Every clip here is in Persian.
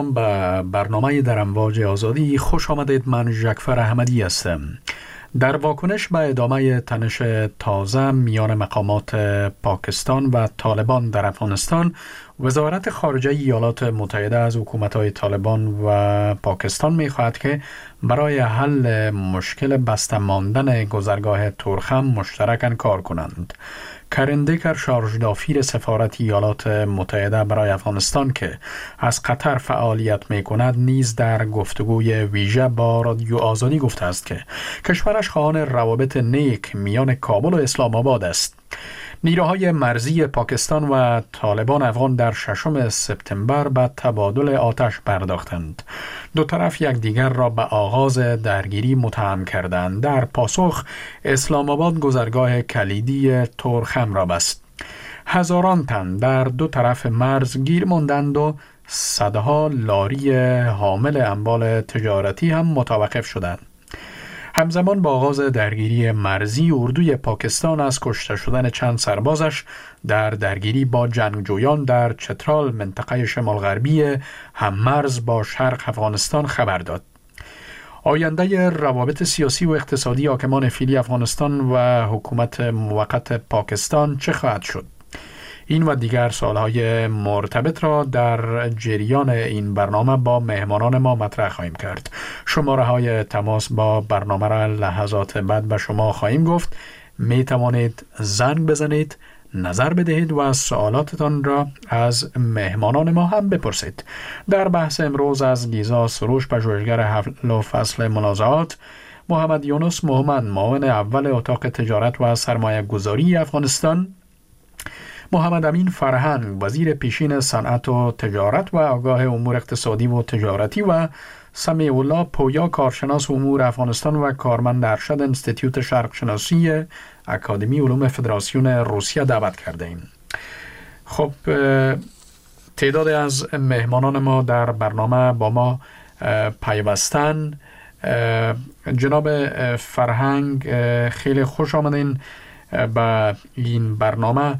به برنامه در امواج آزادی خوش آمدید. من ژکفر احمدی هستم. در واکنش به ادامه تنش تازه میان مقامات پاکستان و طالبان در افغانستان، وزارت خارجه ایالات متحده از حکومت‌های طالبان و پاکستان می‌خواهد که برای حل مشکل بسته ماندن گذرگاه تورخم مشترکاً کار کنند. کرین دیکر، شارژ دافیر سفارت ایالات متحده برای افغانستان که از قطر فعالیت می کند، نیز در گفتگوی ویژه با رادیو آزادی گفته است که کشورش خواهان روابط نیک میان کابل و اسلام آباد است. نیروهای مرزی پاکستان و طالبان افغان در 6 سپتامبر به تبادل آتش پرداختند. دو طرف یکدیگر را به آغاز درگیری متهم کردند. در پاسخ اسلام آباد گذرگاه کلیدی تورخم را بست. هزاران تن در دو طرف مرز گیر ماندند و صدها لاری حامل اموال تجارتی هم متوقف شدند. همزمان با آغاز درگیری مرزی، اردوی پاکستان از کشته شدن چند سربازش در درگیری با جنگجویان در چترال، منطقه شمال غربی هممرز با شرق افغانستان خبر داد. آینده روابط سیاسی و اقتصادی حاکمان فعلی افغانستان و حکومت موقت پاکستان چه خواهد شد؟ این و دیگر سوالهای مرتبط را در جریان این برنامه با مهمانان ما مطرح خواهیم کرد. شماره های تماس با برنامه را لحظات بعد به شما خواهیم گفت. می توانید زنگ بزنید، نظر بدهید و سوالاتتان را از مهمانان ما هم بپرسید. در بحث امروز از لیزا سروش، پژوهشگر حل و فصل منازعات، محمد یونس محمد، معاون اول اتاق تجارت و سرمایه گذاری افغانستان، محمد امین فرهنگ، وزیر پیشین صنعت و تجارت و آگاه امور اقتصادی و تجارتی، و سمیع الله پویا، کارشناس امور افغانستان و کارمند ارشد انستیتیوت شرق شناسی اکادمی علوم فدراسیون روسیه دعوت کرده ایم. خب، تعداد از مهمانان ما در برنامه با ما پیوستن. جناب فرهنگ، خیلی خوش آمدین به این برنامه.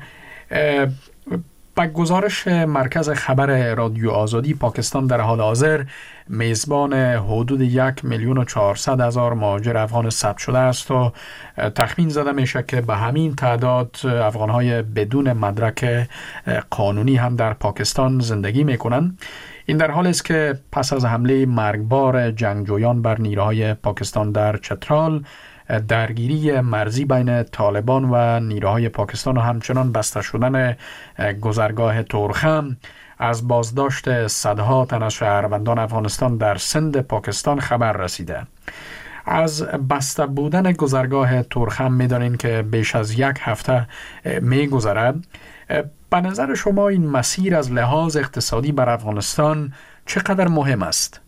با گزارش مرکز خبر رادیو آزادی، پاکستان در حال حاضر میزبان حدود 1,400,000 مهاجر افغان ثبت شده است و تخمین زده میشه که به همین تعداد افغانهای بدون مدرک قانونی هم در پاکستان زندگی میکنن. این در حالی است که پس از حمله مرگبار جنگجویان بر نیروهای پاکستان در چترال، درگیری مرزی بین طالبان و نیروهای پاکستان و همچنان بسته شدن گذرگاه تورخم، از بازداشت صدها تن از شهروندان افغانستان در سند پاکستان خبر رسیده. از بسته بودن گذرگاه تورخم می‌دانیم که بیش از 1 هفته می‌گذرد. به نظر شما این مسیر از لحاظ اقتصادی بر افغانستان چقدر مهم است؟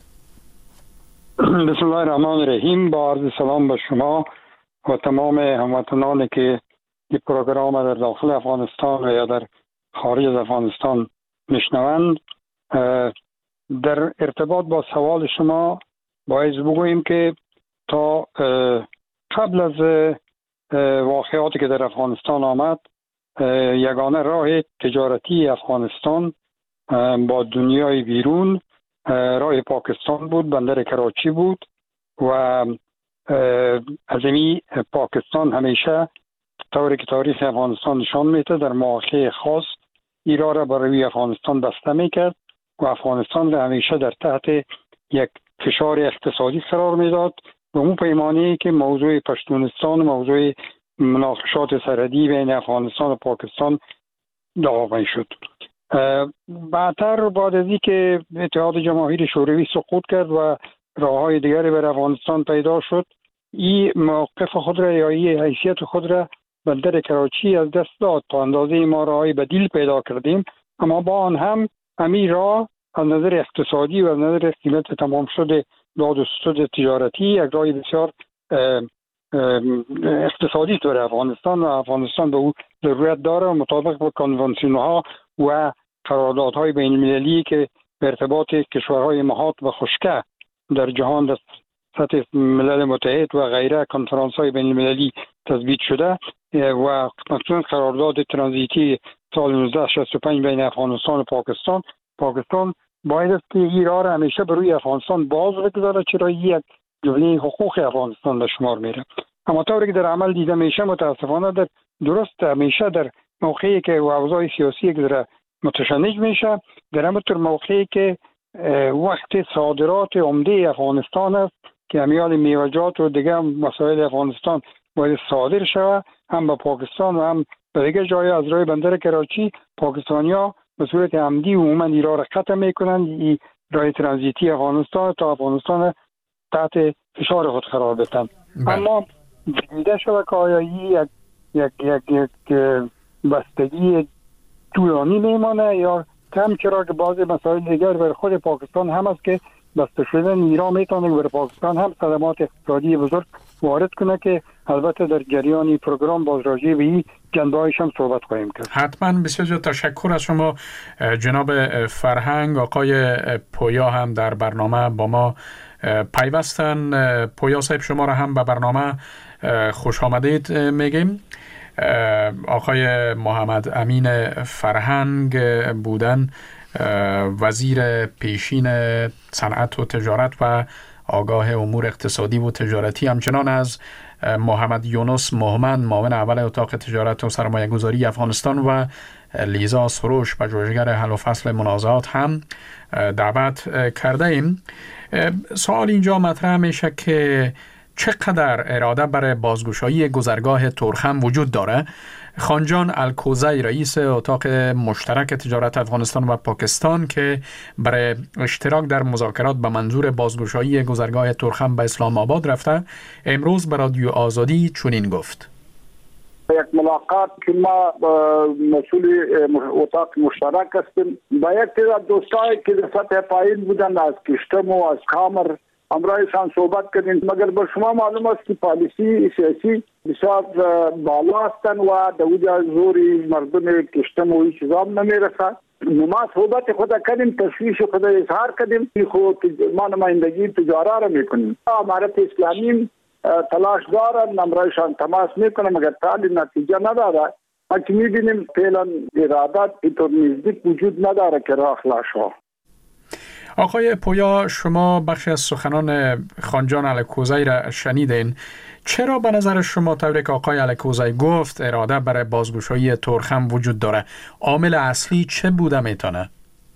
بسم الله الرحمن الرحیم. با عرض سلام به شما و تمام هموطنانی که این پروگرام در داخل افغانستان و یا در خارج از افغانستان میشنوند. در ارتباط با سوال شما باید بگوییم که تا قبل از واقعاتی که در افغانستان آمد، یگانه راه تجارتی افغانستان با دنیای بیرون راه پاکستان بود، بندر کراچی بود و از این پاکستان همیشه طوری که تاریخ افغانستان نشان میده در مواقع خاص ایران را برای افغانستان بسته میکرد و افغانستان را همیشه در تحت یک فشار اقتصادی قرار میداد و اون پیمانه‌ای که موضوع پشتونستان، موضوع مناقشات سرحدی بین افغانستان و پاکستان داغ شد. بعدتر بعد از اینکه اتحاد جماهیر شوروی سقوط کرد و راههای دیگری بر افغانستان پیدا شد، این موقف خود را یا این حیثیت خود را بندر کراچی از دست داد. تا اندازه ما راهی بدیل پیدا کردیم، اما با آن هم همین راه از نظر اقتصادی و از نظر قیمت تمام شده داد و ستد تجارتی یک راه بسیار اقتصادی داره افغانستان و افغانستان به او ضرورت داره مطابق با کنوانسیون‌ها و قراردادهای بین المللی که به ارتباط کشورهای محاط و خشکه در جهان در سطح ملل متحد و غیره کنفرانس‌های بین المللی تثبیت شده و مخصوصا قرارداد ترانزیتی سال 1965 بین افغانستان و پاکستان باید است که این راه را همیشه بر روی افغانستان باز بگذاره، چرا یک جمله حقوق افغانستان به شمار میره. اما طوری که در عمل دیده میشه متاسفانه در درست همیشه در موقعی که اوضاع سیاسی که متشنج میشه، در همونطور موقعی که وقت صادرات عمده افغانستان است که امیال میوه‌جات و دیگه مسائل افغانستان باید صادر شود، هم به پاکستان و هم به دیگه جای از راه بندر کراچی، پاکستانیا به صورت عمدی عموما ایران را قطع میکنند، این راه ترانزیتی افغانستان تا افغانستان تحت فشار خود قرار بدن. اما دیده شده که آیا یک بستگی طولانی میمانه یا کم، چرا که بعضی مسائل دیگر بر خود پاکستان هم است که بسته شدن ایران میتونه بر پاکستان هم صدمات اقتصادی بزرگ وارد کنه که البته در جریان پروگرام باز راجع به این جنبه‌هایش هم صحبت خواهیم کرد. حتما. بسیار تشکر از شما جناب فرهنگ. آقای پویا هم در برنامه با ما پیوستن. پویا صاحب شما را هم به برنامه خوش آمدید میگیم. آقای محمد امین فرهنگ بودن وزیر پیشین صنعت و تجارت و آگاه امور اقتصادی و تجارتی، همچنان از محمد یونس محمد معاون اول اتاق تجارت و سرمایه گذاری افغانستان و لیزا سروش پژوهشگر حل و فصل منازعات هم دعوت کرده ایم. سوال اینجا مطرح میشه که چقدر اراده برای بازگشایی گذرگاه تورخم وجود داره؟ خانجان الکوزی رئیس اتاق مشترک تجارت افغانستان و پاکستان که برای اشتراک در مذاکرات به منظور بازگشایی گذرگاه تورخم به اسلام آباد رفته، امروز به رادیو آزادی چنین گفت: یک ملاقات که ما مسئول اتاق مشترک هستیم با یک تعداد دوستایی که در سطح پایین بودن از کشتم و از کامر همراهشان صحبت کردیم، مگر به شما معلوم است که پالیسی سیاسی بسیار بالا هستند و در زوری مردم کشتم و هیچ چیزا نمیرسد. ما صحبت خود کردیم، تشویش خود اظهار کردیم که خود ما نمایندگی تجارت را میکنیم. امارت اسلامی تلاش دارن، همراهشان تماس میکنه مگر تعالی نتیجه نداره. ما که میبینیم فعلا ارادت اینطور نزدیک وجود نداره که راه خلاص شود. آقای پویا، شما بخشی از سخنان خانجان الکوزی را شنیدین. چرا به نظر شما طوری که آقای الکوزی گفت اراده برای بازگشایی تورخم وجود داره؟ عامل اصلی چه بوده میتونه؟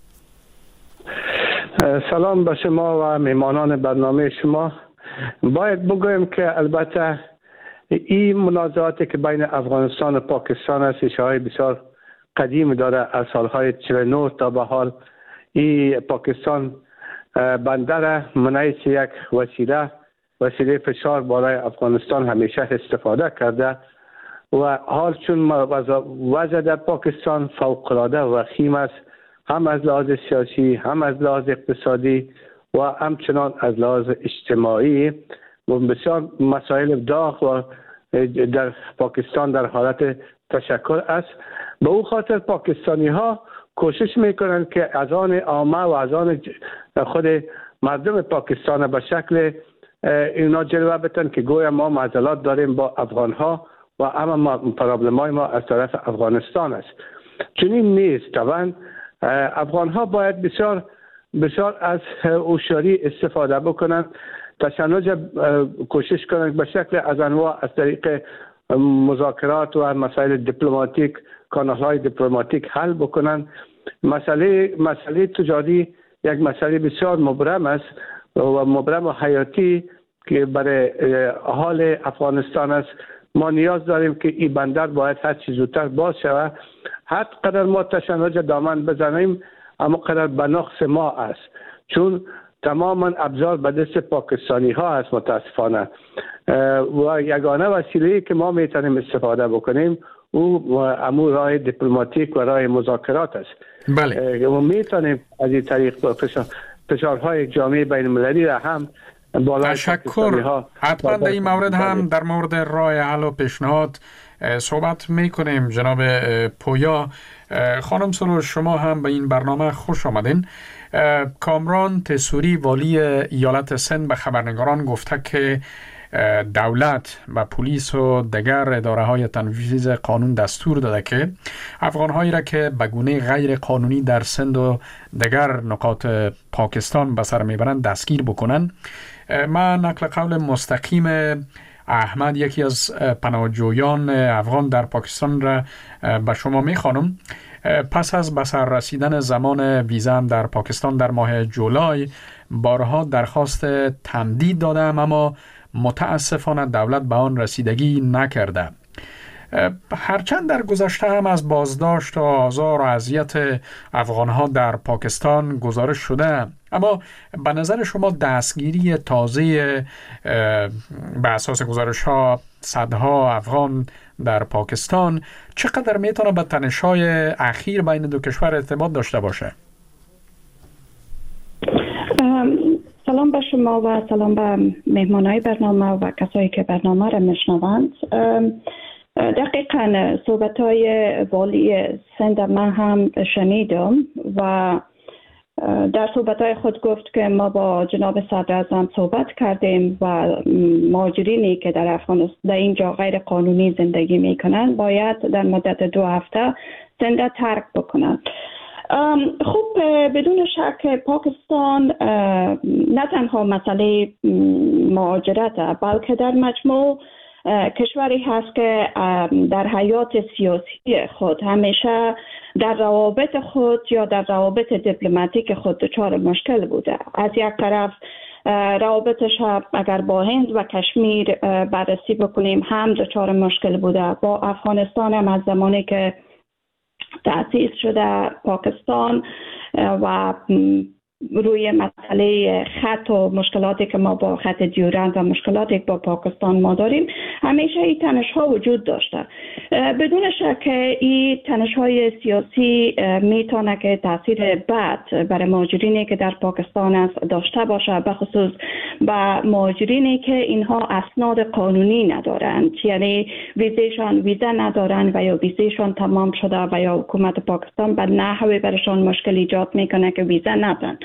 سلام به شما و میمانان برنامه شما. باید بگویم که البته این منازعاتی که بین افغانستان و پاکستان است ریشه‌های بسیار قدیم داره. از سالهای 49 تا به حال این پاکستان بندر منعیس یک وسیله فشار بالای افغانستان همیشه استفاده کرده و حال چون وضع در پاکستان فوق‌العاده وخیم است، هم از لحاظ سیاسی، هم از لحاظ اقتصادی و همچنان از لحاظ اجتماعی و بسیار مسائل داغ و در پاکستان در حالت تشکل است. به او خاطر پاکستانی ها کوشش میکنند که از آن عامه و از آن خود مردم پاکستان به شکل اینا جلوه بتن که گویا ما معضلات داریم با افغان ها و اما پرابلم های ما از طرف افغانستان است. چنین نیست. طبعا افغان ها باید بسیار از هوشیاری استفاده بکنند، تشنج کوشش کنند به شکل از انواع از طریق مذاکرات و مسائل دیپلماتیک، کانال‌های دیپلماتیک حل بکنند. مسئله تجاری یک مسئله بسیار مبرم است و مبرم و حیاتی که برای حال افغانستان است. ما نیاز داریم که این بندر باید هر چیز زودتر باز شود. هر قدر ما تشنج دامن بزنیم اما قدر به نقص ما است، چون تماما ابزار به دست پاکستانی ها است متاسفانه و یگانه وسیله‌ای که ما میتونیم استفاده بکنیم او امور راه دیپلماتیک و راه مذاکرات است. بله. و میتونیم از این طریق فشارهای جامعه بین المللی را هم تشکر. حتما در این مورد هم در مورد راه حل و پیشنهاد صحبت میکنیم. جناب پویا، خانم سروش شما هم به این برنامه خوش آمدین. کامران تسوری والی ایالت سند به خبرنگاران گفته که دولت و پلیس و دیگر اداره های تنفیذ قانون دستور داده که افغان هایی را که به گونه غیر قانونی در سند و دیگر نقاط پاکستان به سر میبرند دستگیر بکنند. من نقل قول مستقیم احمد، یکی از پناهجویان افغان در پاکستان را به شما میخوانم. پس از به سر رسیدن زمان ویزا در پاکستان در ماه جولای بارها درخواست تمدید دادم، اما متاسفانه دولت به آن رسیدگی نکرده. هرچند در گذشته هم از بازداشت و آزار و اذیت افغانها در پاکستان گزارش شده، اما به نظر شما دستگیری تازه به اساس گزارش ها صدها افغان در پاکستان چقدر میتونه به تنش‌های اخیر بین دو کشور ارتباط داشته باشه؟ سلام به شما و سلام به مهمانای برنامه و کسایی که برنامه را میشنوند. دقیقاً صحبت‌های والی سند من هم شنیدم و در صحبت‌های خود گفت که ما با جناب صدراعظم صحبت کردیم و مهاجرینی که در افغانستان در اینجا غیر قانونی زندگی میکنند باید در مدت 2 هفته سند ترک بکنند. خب بدون شک پاکستان نه تنها مسئله مهاجرت بلکه در مجموع کشوری هست که در حیات سیاسی خود همیشه در روابط خود یا در روابط دیپلماتیک خود دچار مشکل بوده. از یک طرف روابطش اگر با هند و کشمیر بررسی بکنیم هم دچار مشکل بوده. با افغانستان هم از زمانی که تأسیس شده پاکستان و روی مسئله خط و مشکلاتی که ما با خط دیورند و مشکلاتی که با پاکستان ما داریم همیشه این تنش ها وجود داشته. بدون شک این تنش های سیاسی میتونه که تاثیر بد برای مهاجرینی که در پاکستان است داشته باشه، به خصوص به مهاجرینی که اینها اسناد قانونی ندارند، یعنی ویزا ندارند و یا ویزاشون تمام شده و یا حکومت پاکستان به نحوی برشان مشکل ایجاد میکنه که ویزا ندارند.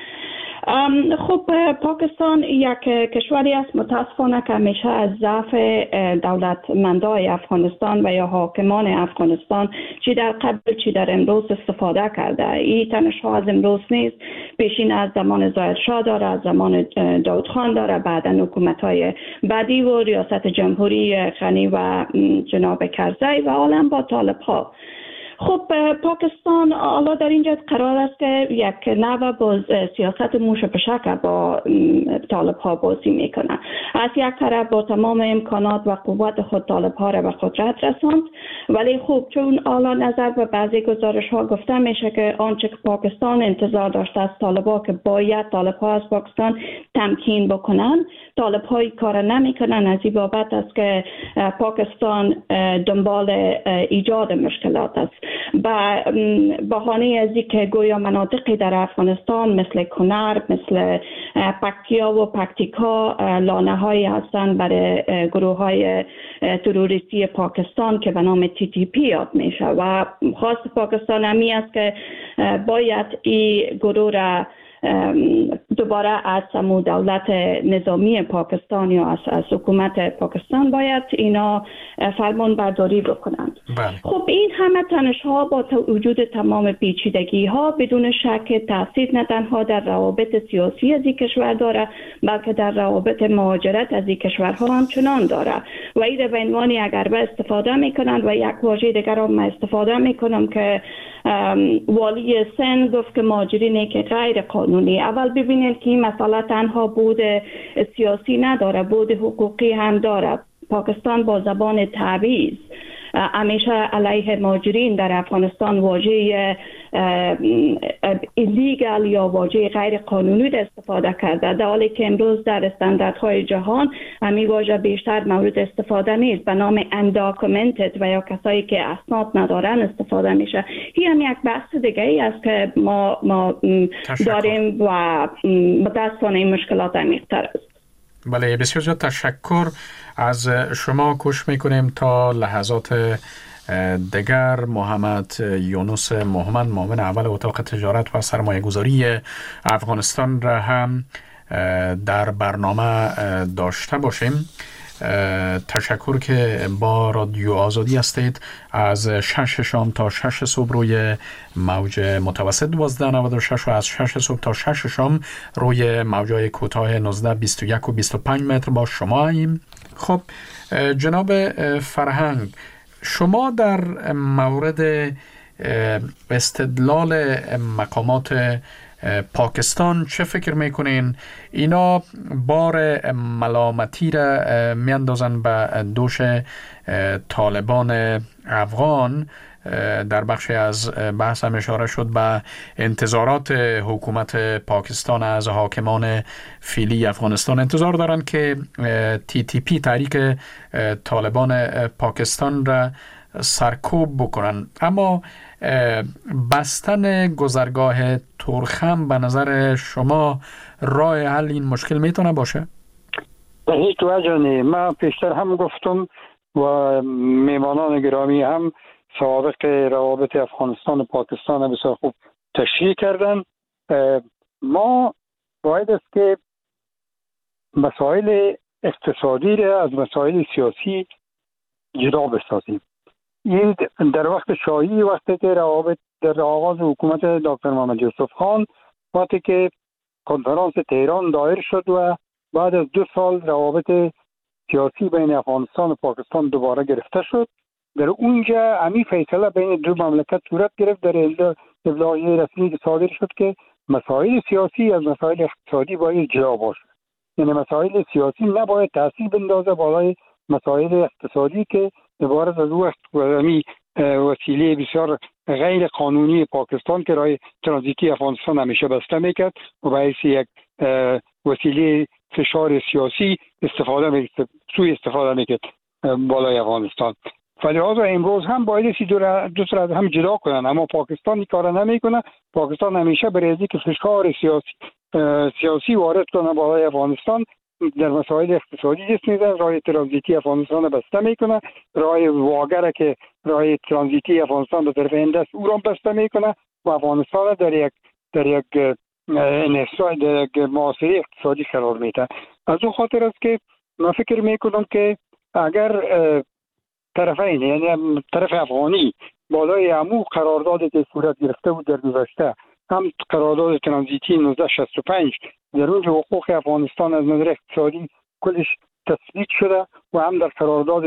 خب پاکستان یک کشوری است متاسفانه که همیشه از ضعف دولتمندای افغانستان و یا حاکمان افغانستان چی در قبل چی در امروز استفاده کرده. این تنش ها از امروز نیست، پیشین از زمان ظاهر شاه داره، از زمان داود خان داره، بعدا حکومت های بعدی و ریاست جمهوری غنی و جناب کرزی و عالم با طالب ها. خب پاکستان حالا در اینجا قرار است که یک نوع باز سیاست موش پشک با طالب ها بازی میکنه. از یک طرف با تمام امکانات و قوت خود طالب ها را به قدرت رساند، ولی خب چون حالا نظر به بعضی گزارش ها گفته میشه که آنچه که پاکستان انتظار داشته از طالب ها که باید طالب ها از پاکستان تمکین بکنن، طالب های کار نمیکنن. از این بابت است که پاکستان دنبال ایجاد مشکلات است. با بهانه از اینکه گویا مناطقی در افغانستان مثل کنر، مثل پکتیا و پکتیکا لانه هایی هستند برای گروه های تروریستی پاکستان که به نام TTP یاد میشه و خواست پاکستان همی است که باید این گروه را دوباره از سمو دولت نظامی پاکستان یا از حکومت پاکستان باید اینا فرمان برداری بکنند. خب این همه تنش ها با وجود تمام پیچیدگی ها بدون شک تاثیر نه تنها در روابط سیاسی از این کشور داره بلکه در روابط مهاجرت از این کشورها هم چنان داره و این به عنوان اگر به استفاده میکنند و یک واژه دیگر هم استفاده میکنم که والی سند گفت که مهاجرینی که غیر قانونی. اول ببینید که این مسئله تنها بود سیاسی نداره، بود حقوقی هم داره. پاکستان با زبان تعویض همیشه علیه مهاجرین در افغانستان واژه ایلیگال یا واژه غیر قانونی استفاده کرده، در حالی که امروز در استانداردهای جهان همین واژه بیشتر مورد استفاده نیست، به نام undocumented و یا کسایی که اسناد ندارن استفاده میشه. این هم یک بحث دیگه ای است که ما داریم و متاسفانه این مشکلات عمیق‌تر است. بله، بسیار زیاد تشکر از شما. کوشش میکنیم تا لحظات دیگر محمد یونس محمد، معاون اول اتاق تجارت و سرمایه گذاری افغانستان را هم در برنامه داشته باشیم. تشکر که با رادیو آزادی هستید. از 6 شام تا 6 صبح روی موج متوسط 1296 و از 6 صبح تا 6 شام روی موجای کوتاه 19 21 و 25 متر با شما هستیم. خب جناب فرهنگ، شما در مورد استدلال مقامات پاکستان چه فکر میکنین؟ اینا بار ملامتی را میاندازن به دوش طالبان افغان. در بخشی از بحث هم اشاره شد به انتظارات حکومت پاکستان از حاکمان فعلی افغانستان. انتظار دارن که TTP تحریک طالبان پاکستان را سرکوب بکنن، اما بستن گذرگاه تورخم به نظر شما راه حل این مشکل میتونه باشه؟ به هیچ وجه نه. من پیشتر هم گفتم و میمانان گرامی هم سابق روابط افغانستان و پاکستان بسیار خوب تشریح کردن. ما باید است که مسائل اقتصادی را از مسائل سیاسی جدا بسازیم. این در وقت شاهی، وقتی که روابط در آغاز حکومت دکتر محمد یوسف خان، وقتی که کنفرانس تهران دایر شد و بعد از 2 سال روابط سیاسی بین افغانستان و پاکستان دوباره گرفته شد، در اونجا همی فیصله بین دو مملکت صورت گرفت در ابلاغیه رسمی که صادر شد که مسائل سیاسی از مسائل اقتصادی باید جدا باشه. یعنی مسائل سیاسی نباید تاثیر بندازه بالای مسائل اقتصادی که عبارت از وقت وسیله بسیار غیر قانونی پاکستان که راه ترانزیتی افغانستان همیشه بسته میکرد و باعث یک وسیله فشار سیاسی سوی استفاده میکرد بالای افغانستان. فلذا امروز هم باید دو طرف هم جدا کنن، اما پاکستان این کار نمیکنه. پاکستان همیشه برای که فشار سیاسی وارد کنه بالای افغانستان در مسائل اقتصادی دست میزنه، راه ترانزیتی افغانستان بسته میکنه، راه واگر که راه ترانزیتی افغانستان به طرف هند است او را بسته میکنه و افغانستان در یک معاصره اقتصادی قرار میده. از اون خاطر است که من فکر میکنم که اگر طرفین، یعنی طرف افغانی بالای عمو قراردادی که صورت گرفته بود در گذشته، هم قرارداد ترانزیتی 1965 در اونجا حقوق افغانستان از نظر اقتصادی کلش تثبیت شده و هم در قرارداد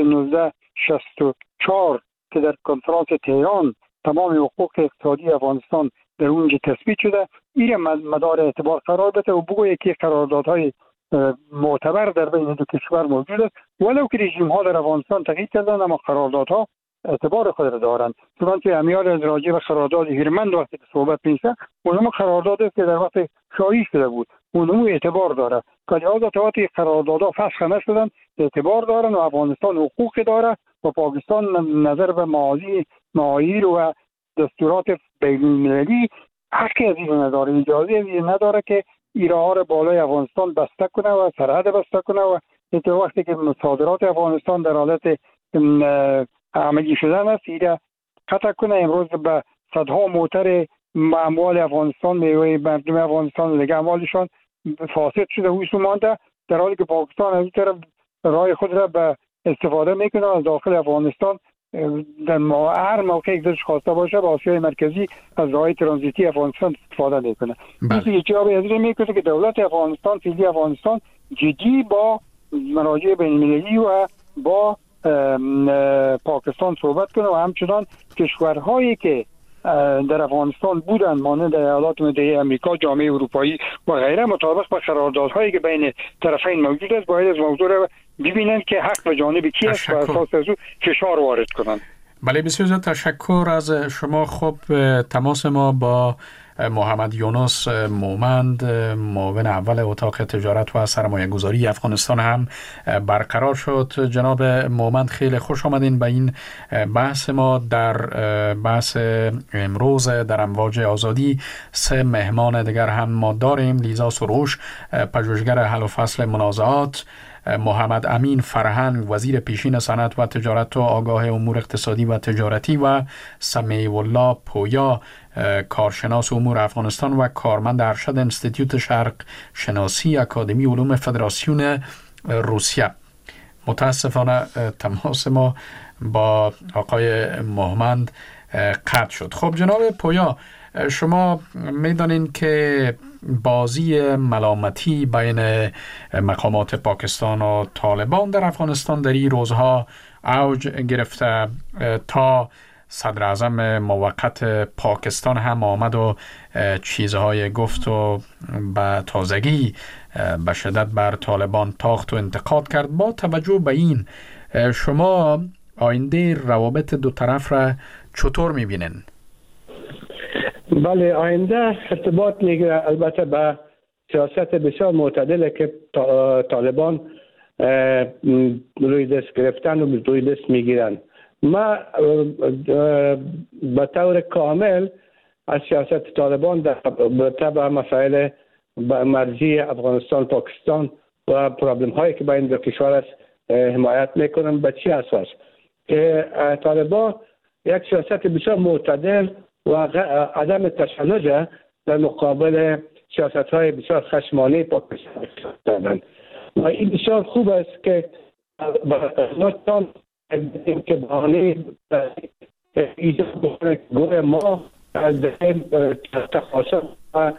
1964 که در کنفرانس تهران تمام حقوق اقتصادی افغانستان در اونجا تثبیت شده، این مدار اعتبار قرار بده و بگوید که قراردادهای معتبر در بین دو کشور موجود است. ولو که رژیم ها در افغانستان تغییر کردن اما قراردادها اعتبار خود را دارند. چنانچه امیال از راجع به قرارداد هیرمند وقتی که صحبت میشه، اونم قراردادی که در وقت شاهی شده بود، اونم اعتبار داره. که لحاظا تا وقتی قراردادها فسخ نشدن اعتبار دارن و افغانستان حقوق داره و پاکستان نظر به معاییر و دستورات بین‌المللی حقی از این نداره، اجازه از این نداره که ایرها را بالای افغانستان بسته کنه و سرحد بسته کنه و تا وقتی که صادرات افغانستان در حالت عملی شدن است ایره قطع کنه. امروز به صدها موتر اموال افغانستان، میوه مردم افغانستان دیگه اموالشان فاسد شده و ایسو مانده، در حالی که پاکستان از این طرف راه خود را به استفاده میکنه از داخل افغانستان در هر موقع یک دلش خواسته باشه با آسیای مرکزی از راه ترانزیتی افغانستان استفاده میکنه. این جوابی از این میکنه که دولت افغانستان، فعلی افغانستان جدی با مراجع بین‌المللی و با پاکستان صحبت کنه و همچنان کشورهایی که در افغانستان بودند مانند ایالات متحده آمریکا، جامعه اروپایی و غیره، مطابق با قراردادهایی که بین طرفین موجود است باید از موضوع را ببینند که حق به جانب کی است و اساس از او فشار وارد کنند. بله، بسیار زیاد تشکر از شما. خب تماس ما با محمد یونس مومند، معاون اول اتاق تجارت و سرمایه گذاری افغانستان هم برقرار شد. جناب مومند خیلی خوش آمدین به این بحث ما. در بحث امروز در امواج آزادی 3 مهمان دیگر هم ما داریم: لیزا سروش، پژوهشگر حل و فصل منازعات، محمد امین فرهنگ، وزیر پیشین صنعت و تجارت و آگاه امور اقتصادی و تجارتی، و سمیع الله پویا، کارشناس امور افغانستان و کارمند ارشد انستیتوت شرق شناسی اکادمی علوم فدراسیون روسیه. متاسفانه تماس ما با آقای مهمند قطع شد. خب جناب پویا، شما میدانین که بازی ملامتی بین مقامات پاکستان و طالبان در افغانستان در این روزها اوج گرفته تا صدر اعظم موقت پاکستان هم آمد و چیزهای گفت و به تازگی به شدت بر طالبان تاخت و انتقاد کرد. با توجه به این شما آینده روابط دو طرف را چطور میبینین؟ بله، آینده ارتباط میگیره البته به سیاست بسیار معتدله که طالبان روی دست گرفتن و روی دست میگیرن. ما به طور کامل از سیاست طالبان در تبع مسائل مرزی افغانستان پاکستان و پرابلم هایی که بین دو کشور است حمایت میکنم. به چی اساس؟ که طالبان یک سیاست بسیار معتدل و عدم تشنج در مقابل سیاست های بسیار خشمانه پاکستان دارند و این بسیار خوب است که نتان که بهانه ایجاد بکنه گوه ما از تخاصم و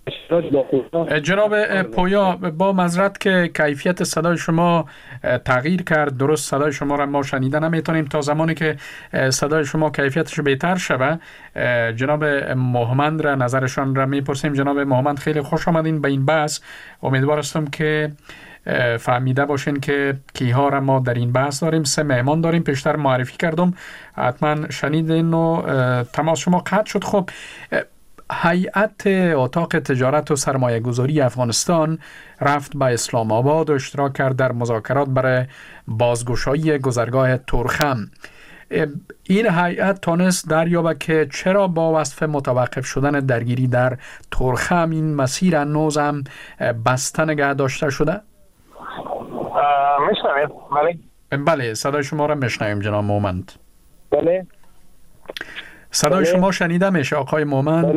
جناب پویا، با معذرت که کیفیت صدای شما تغییر کرد، درست صدای شما را ما شنیده نمیتونیم. تا زمانی که صدای شما کیفیتش بهتر شود جناب مهمند را نظرشان را میپرسیم. جناب مهمند، خیلی خوش آمدین به این بحث. امیدوار هستم که فهمیده باشین که کیها را ما در این بحث داریم. 3 مهمان داریم، پیشتر معرفی کردم، حتما شنیدین و تماس شما قطع شد. خب هیئت اتاق تجارت و سرمایه گذاری افغانستان رفت به اسلام آباد و اشتراک کرد در مذاکرات برای بازگشایی گذرگاه تورخم. این هیئت تانست دریابه که چرا با وصف متوقف شدن درگیری در تورخم این مسیر هنوز هم بسته نگه داشته شده؟ میشنوید؟ بله، صدای شما را میشنویم جناب مومند. بله، صدای شما شنیده میشه آقای مومند؟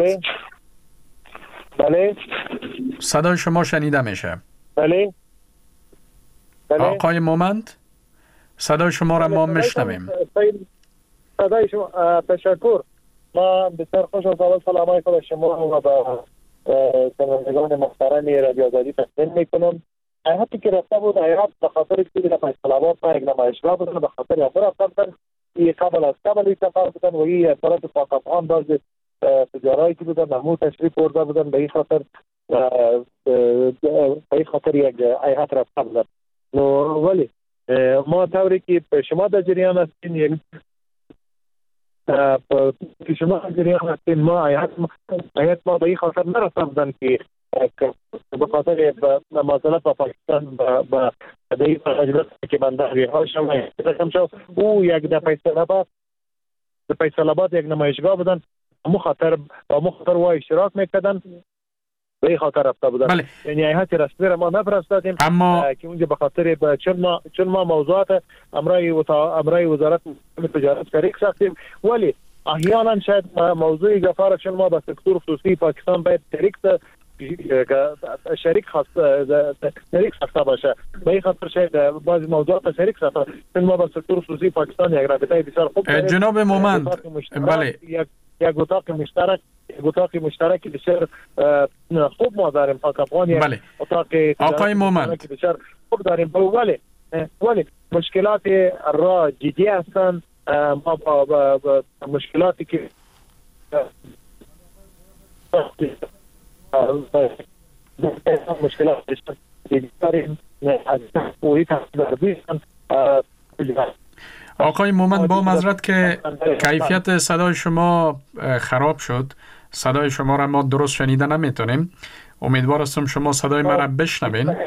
بله، صدای شما شنیده میشه. بله، آقای مومند، صدای شما را ما میشنویم. صدای شما، تشکر. ما بسیار خوش از سلامای خود شما و به شنوندگان محترم رادیو آزادی تقدیم میکنم. هیئتی که رفته بود، هیئت به خاطر که در فیصل آباد یک نمایشگاه بودن، به خاطر افراد رفتن قبل از سفر بودن و این طرف پاک افغان باز تجارایی که بودن نمو تشریف برده بودن. به این خاطر یک هیئت رفته بودن. ولی ما طوری که شما در جریان هستین، یعنی که شما در جریان هستین، ما هیئت ما به این خاطر نرفته بودن که به خاطر مماثلت با پاکستان با این مجلس که من در ریها شد او یک در فیصل آباد یک نمایشگاه بودن، مو خاطر و اشتراک میکردن، به این خاطر رفته بودن. بله. یعنی هیئت رسمی را ما نفرستادیم، اما که اونجا به خاطر چون ما موضوعات امرای وزارت تجارت شریک ساختیم، ولی احیانا شاید موضوع گفار چون ما با سکتور خصوصی پاکستان باید شریک ساخته باشه، به این خاطر شاید بعضی موضوعات شریک ساخته، چون ما با سکتور خصوصی پاکستان یک رابطه بسیار خوب داریم. جناب مومند، بله، یک اتاق مشترک بسیار خوب ما داریم. پاک افغان بله. آقای مومند بسیار خوب داریم، ولی مشکلات را جدی هستند. ما با مشکلاتی که مشکلات داریم آقای مومند، با معذرت که کیفیت صدای شما خراب شد، صدای شما را ما درست شنیده نمیتونیم. امیدوار هستم شما صدای ما را بشنوین.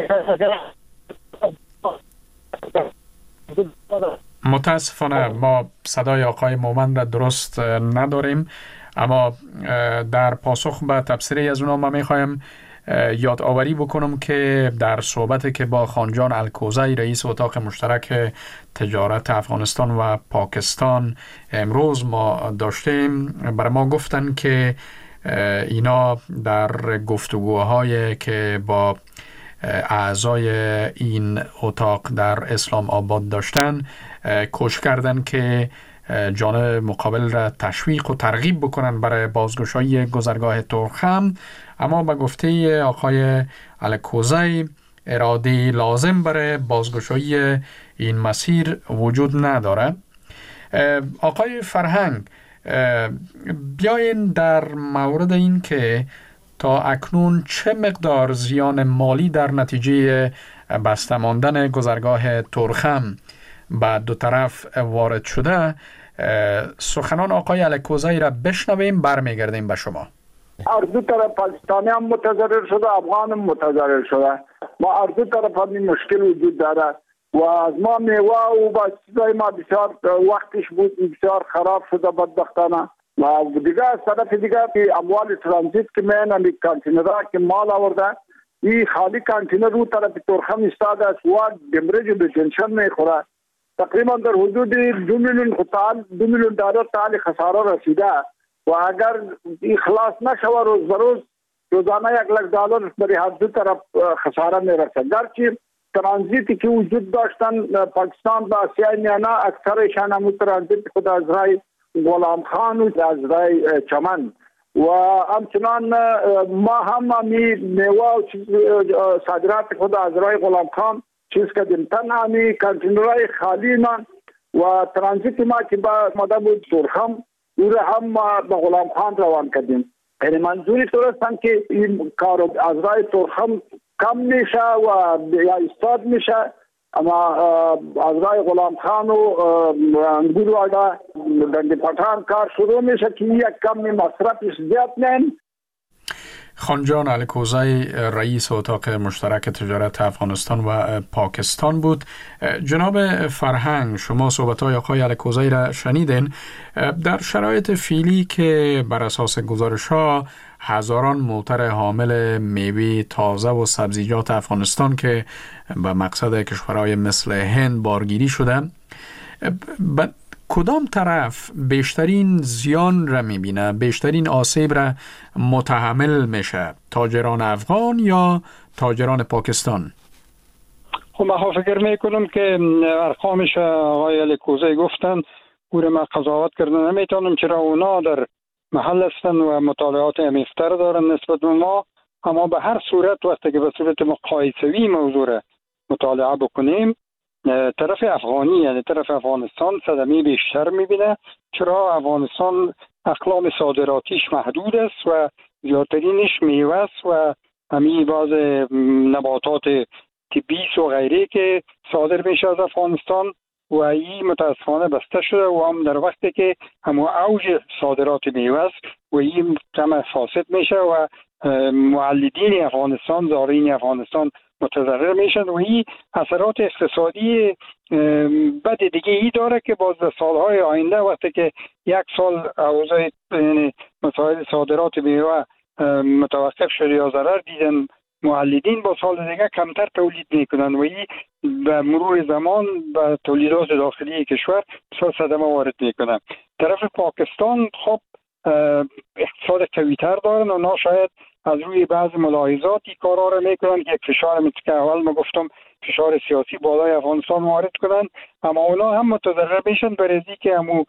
متاسفانه ما صدای آقای مومند را درست نداریم، اما در پاسخ به تبصره از اونا ما میخوایم یادآوری بکنم که در صحبتی که با خانجان الکوزی رئیس اتاق مشترک تجارت افغانستان و پاکستان امروز ما داشتیم، برای ما گفتن که اینا در گفتگوهای که با اعضای این اتاق در اسلام آباد داشتن، کوشش کردن که جانب مقابل را تشویق و ترغیب بکنن برای بازگشایی گذرگاه ترخم، اما به گفته آقای الکوزی اراده لازم برای بازگشایی این مسیر وجود نداره. آقای فرهنگ، بیاین در مورد این که تا اکنون چه مقدار زیان مالی در نتیجه بسته ماندن گذرگاه ترخم به دو طرف وارد شده، سخنان آقای الکوزی را بشنویم، برمیگردیم به شما. هر دو طرف پاکستانی هم متضرر شده، افغان هم متضرر شده. ما هر دو طرف هم مشکل وجود داره و از ما میوه و چیزای ما بسیار وقتش بود بسیار خراب شده بدبختانه. و دیگه از طرف دیگه اموال ترانزیت که میان کانتینرها که مال آورده، این خالی کانتینر رو طرف ترخم استاده است و دمرج به جنشن میخوره. تقریبا در حدود 2 میلیون دلار تعالی خساره رسیده و اگر این خلاص نشود روز به روز روزانه $100,000 برای هر دو طرف خساره میرسه. گرچه ترانزیتی که وجود داشتن پاکستان و آسیای میانه اکثرشان هم ترانزیت خود از رای غلام خان و از رای چمن و همچنان ما هم میوه و صادرات خود از رای غلام خان چیز کردیم. تنها همی کانتینرهای خالی من و ترانزیت ما که با ماده بود ترخم او را هم به غلام خان روان کردیم. یعنی منظوری درستن که این کار از رای ترخم کم میشه و یا استاد میشه، اما از رای غلام خان و انگور وادا دنده پتان کار شروع میشه که یک کم مصرفش زیاد نیم. خانجان الکوزی رئیس اتاق مشترک تجارت افغانستان و پاکستان بود. جناب فرهنگ، شما صحبت‌های آقای الکوزی را شنیدین. در شرایط فعلی که بر اساس گزارش‌ها هزاران موتر حامل میوه تازه و سبزیجات افغانستان که به مقصد کشورهای مثل هند بارگیری شده، کدام طرف بیشترین زیان را میبینه، بیشترین آسیب را متحمل میشه؟ تاجران افغان یا تاجران پاکستان؟ خب من فکر میکنم که ارقامش آقای الکوزی گفتن او را من قضاوت کردن نمیتونم، چرا اونا در محل هستن و مطالعات عمیق‌تر دارن نسبت به ما. اما به هر صورت وقتی که به صورت مقایسوی موضوع را مطالعه بکنیم، طرف افغانی یعنی طرف افغانستان صدمه بیشتر میبینه، چرا افغانستان اقلام صادراتیش محدود است و زیادترینش میوه است و همین بعض نباتات طبی و غیره که صادر میشه از افغانستان و این متاسفانه بسته شده و هم در وقتی که همون اوج صادرات میوه است و این کم فاسد میشه و مولدین افغانستان، زارعین افغانستان متضرر میشن و این اثرات اقتصادی بد دیگه ای داره که باز در سالهای آینده وقتی که یک سال اوضاع مسائل صادرات میوه متوقف شده یا ضرر دیدن مولدین، با سال دیگه کمتر تولید میکنن و این به مرور زمان به تولیدات داخلی کشور بسیار صدمه وارد میکنن. طرف پاکستان خب اقتصاد قوی‌تر دارن و اونا شاید از روی بعض ملاحظاتی کارا را میکنن که یک فشار که اول ما گفتم فشار سیاسی بالای افغانستان وارد کنن، اما اونا هم متضرر میشن برای که همون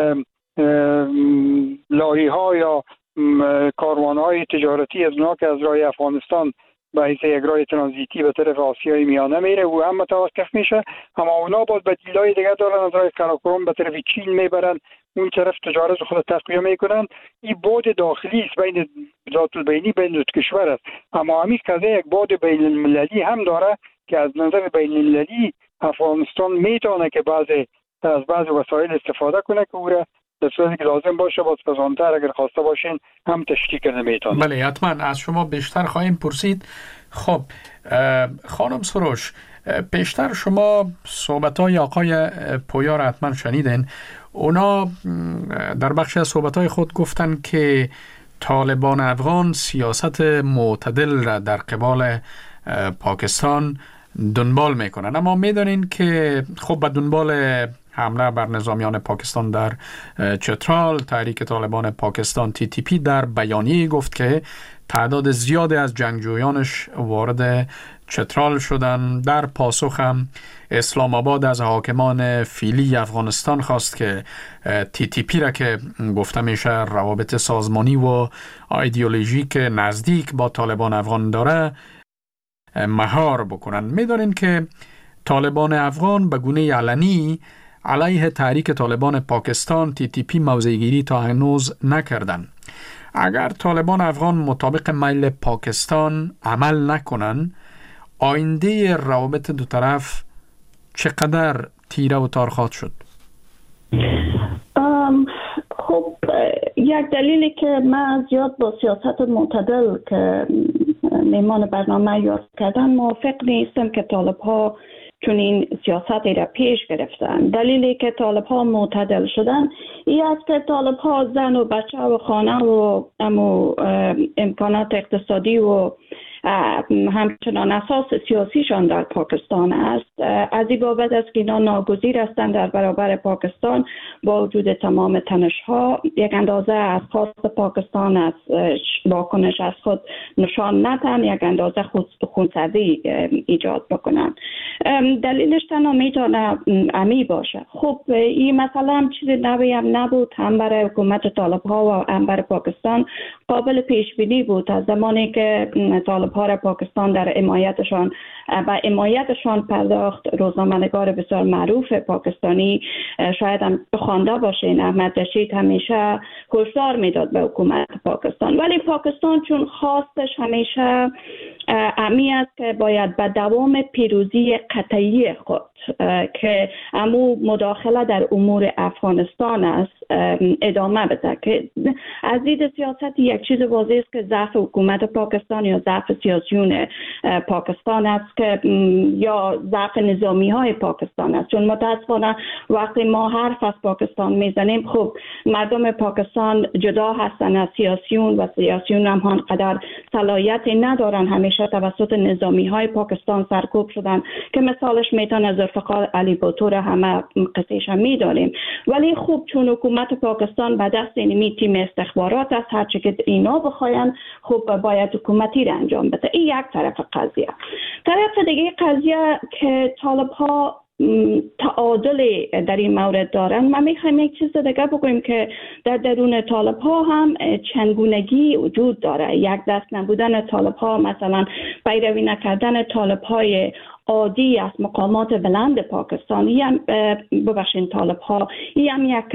لاری ها یا کاروان های تجارتی از اونا که از راه افغانستان به حیث یک راه ترانزیتی به طرف آسیای میانه میره و هم متوقف میشه، اما اونا باز بدیلای دیگه دارن، از راه قراقرم به طرف چین میبرن، اون طرف تجارت خود تقویه میکنن. این بعد داخلی است بین ذات البینی بین دو کشور است، اما همین قضیه یک بعد بین المللی هم داره که از نظر بین المللی افغانستان میتونه که از بعض وسایل استفاده کنه که او را در صورتی که لازم باشه باز پسانتر اگر خواسته باشین هم تشکیل کنه میتونه. بله حتما از شما بیشتر خواهیم پرسید. خب خانم سروش، پیشتر شما صحبت‌های آقای پویا را حتما شنیدین. اونا در بخشی از صحبت‌های خود گفتن که طالبان افغان سیاست معتدل را در قبال پاکستان دنبال میکنن، اما میدونین که خب به دنبال حمله بر نظامیان پاکستان در چترال، تحریک طالبان پاکستان TTP در بیانیه گفت که تعداد زیادی از جنگجویانش وارد چترال شدند. در پاسخ هم اسلام آباد از حاکمان فعلی افغانستان خواست که TTP را که گفته میشه روابط سازمانی و ایدئولوژیک نزدیک با طالبان افغان داره مهار بکنن. میدانین که طالبان افغان به گونه علنی علیه تحریک طالبان پاکستان TTP موضع‌گیری تا هنوز نکردن. اگر طالبان افغان مطابق میل پاکستان عمل نکنن، آینده روابط دو طرف چقدر تیره و تار خواهد شد؟ خب یک دلیلی که من زیاد با سیاست معتدل که میمان برنامه یاد کردن موافق نیستم که طالب ها چون این سیاستی را پیش گرفتن. دلیلی که طالب ها معتدل شدن این است که طالب ها زن و بچه و خانه و امکانات اقتصادی و همچنان اساس سیاسیشان در پاکستان است. از این بابت است که اینا ناگزیر هستند در برابر پاکستان با وجود تمام تنش ها یک اندازه از خواست پاکستان از واکنش از خود نشان ندن، یک اندازه خونسردی ایجاد بکنن. دلیلش تنها میتونه امی باشه. خب این مثلا هم چیزی نویم نبود، هم برای حکومت طالب ها و هم برای پاکستان قابل پیش بینی بود. از زمانی که طالب ها پاکستان در حمایتشان پرداخت، روزنامه‌نگار بسیار معروف پاکستانی شاید هم بخوانده باشین احمد رشید همیشه هشدار میداد به حکومت پاکستان، ولی پاکستان چون خواستش همیشه امی است که باید به دوام پیروزی قطعی خود که امو مداخله در امور افغانستان است ادامه بده. که از دید سیاست یک چیز واضح است که ضعف حکومت پاکستان یا ضعف سیاسیون پاکستان است که یا ضعف نظامی های پاکستان است. چون متاسفانه وقتی ما حرف از پاکستان میزنیم، خب مردم پاکستان جدا هستند از سیاسیون و سیاسیون هم آنقدر صلاحیتی ندارن، همیشه توسط نظامی های پاکستان سرکوب شدن که مثالش میتونه ذوالفقار علی بطور همه قصهش هم میداریم. ولی خوب چون حکومت پاکستان به دست اینمی تیم استخبارات است، هرچی که اینا بخواین خب باید حکومتی را انجام بده. این یک طرف قضیه. طرف دیگه قضیه که طالب ها تعادل در این مورد دارن. ما میخوایم یک چیز دیگه بگویم که در درون طالب ها هم چندگونگی وجود داره. یک دست نبودن طالب ها، مثلا پیروی نکردن طالب های عادی از مقامات بلند پاکستانی هم ببخشین طالب ها، این هم یک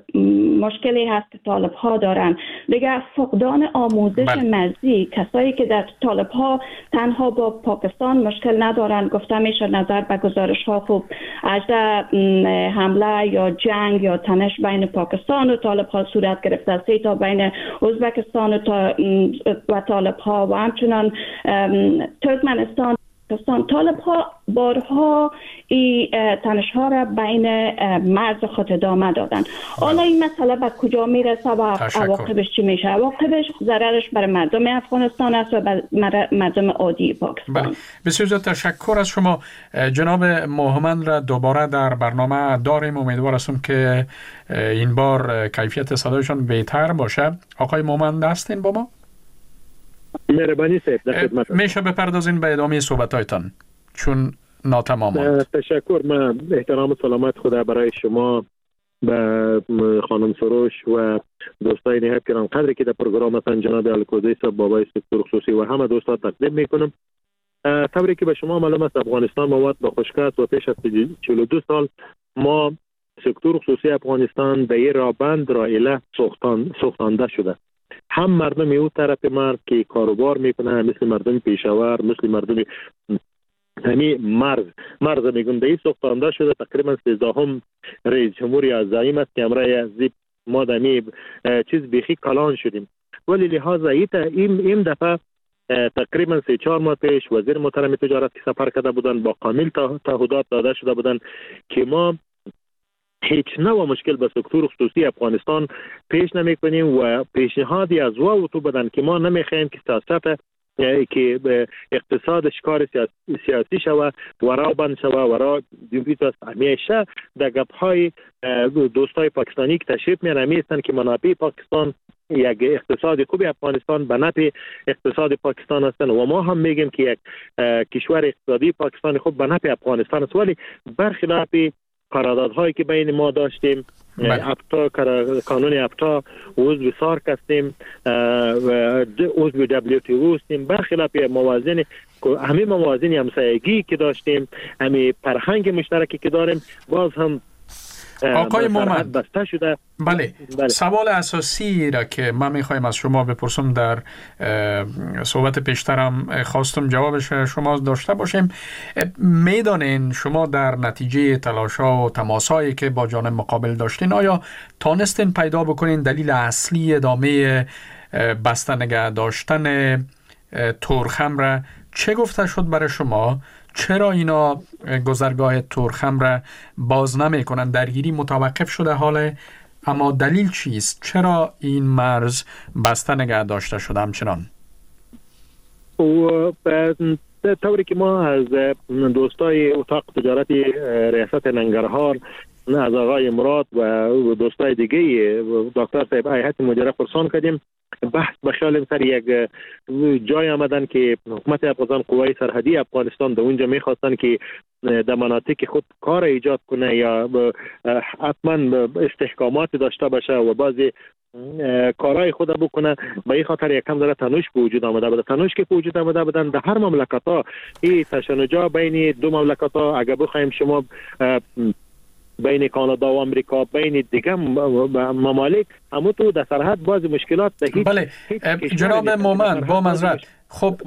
مشکلی هست که طالب ها دارن. دیگه فقدان آموزش مرزی، کسایی که در طالب ها تنها با پاکستان مشکل ندارن، گفته میشه نظر به گزارش ها خوب اجده حمله یا جنگ یا تنش بین پاکستان و طالب ها صورت گرفته، 3 تا بین ازبکستان و طالب ها و همچنان ترکمنستان. طالب ها بارها این تنش ها را بین مرز خود ادامه دادن. حالا این مسئله به کجا میرسه و عواقبش چی میشه؟ عواقبش ضررش برای مردم افغانستان است و برای مردم عادی پاکستان. بسیار زیاد تشکر از شما جناب موهمند. را دوباره در برنامه داریم. امیدوار هستم که این بار کیفیت صدایشان بهتر باشه. آقای موهمند هستین با ما؟ مهربانی صاحب در خدمت. میشه بپردازین به ادامه صحبتایتان چون ناتمام ماند. تشکر. من احترام و سلامت خدا برای شما، به خانم سروش و دوستای نهایت گران قدری که در پروگرام هستند، جناب الکوزی صاحب بابای سکتور خصوصی و همه دوستان تقدیم میکنم. طوری که به شما معلوم است افغانستان مواد به خشکست و پیش از 42 سال ما سکتور خصوصی افغانستان به یه رابند رائله سوختانده شده. هم مردم او طرف مرز که کاروبار میکنه، مثل مردم پیشاور، مثل مردم همین مرز میگن به این سوختانده شده. تقریبا 13 رئیس جمهوری عظیم است که امرای عزیب ما دمی چیز بیخی کلان شدیم. ولی لحاظا این دفعه تقریبا 3-4 ماه پیش وزیر محترم تجارت که سفر کرده بودن با کامل تعهدات داده شده بودن که ما هیچ نوع مشکل به سکتور خصوصی افغانستان پیش نمی کنیم و پیشنهادی از او تو بدن که ما نمیخوایم که سیاست که اقتصادش کار سیاسی شوه ورا بند شوه ورا دیویت است. همیشه در گپ‌های دوستای پاکستانی که تشریف میارن میستن که منابع پاکستان یک اقتصاد خوبی افغانستان به نفع اقتصاد پاکستان هستند و ما هم میگیم که یک کشور اقتصادی پاکستان خوب به نفع افغانستان است. ولی برخلاف قراردادهایی که بین ما داشتیم، افتا، قانون افتا، عضو سارک هستیم، عضو WTO هستیم، برخلاف موازین همه موازین همسایگی که داشتیم، همه فرهنگ مشترکی که داریم، باز هم آقای مومند بسته شده. بله. سوال اساسی را که من میخوایم از شما بپرسم در صحبت پیشترم خواستم جوابش شما داشته باشیم. میدانین شما در نتیجه تلاش‌ها و تماسایی که با جانب مقابل داشتین آیا تانستین پیدا بکنین دلیل اصلی ادامه بسته نگه داشتن تورخم را؟ چه گفته شد برای شما؟ چرا اینا گذرگاه تورخم را باز نمی کنند؟ درگیری متوقف شده حاله، اما دلیل چیست؟ چرا این مرز بسته نگه داشته شده همچنان؟ و طوری که ما از دوستای اتاق تجارت ریاست ننگرهار، از آقای مراد و دوستای دیگه دکتر صاحب هیئت مدیره پرسان کردیم، بحث به خیال سر یک جای آمدن که حکومت افغانستان، قوای سرحدی افغانستان در اونجا میخواستن که در مناطق خود کار ایجاد کنه یا حتما استحکامات داشته باشه و بعضی کارهای خود بکنه. به این خاطر یکم داره تنش به وجود آمده بود. تنش که به وجود آمده بودن در هر مملکت ها، این تشنجا بین دو مملکت ها، اگر بخوایم شما بین کانادا و امریکا، بین دیگه ممالک، اما تو در سرحد بعض مشکلات دهید. بله جناب مومند، با معذرت، خب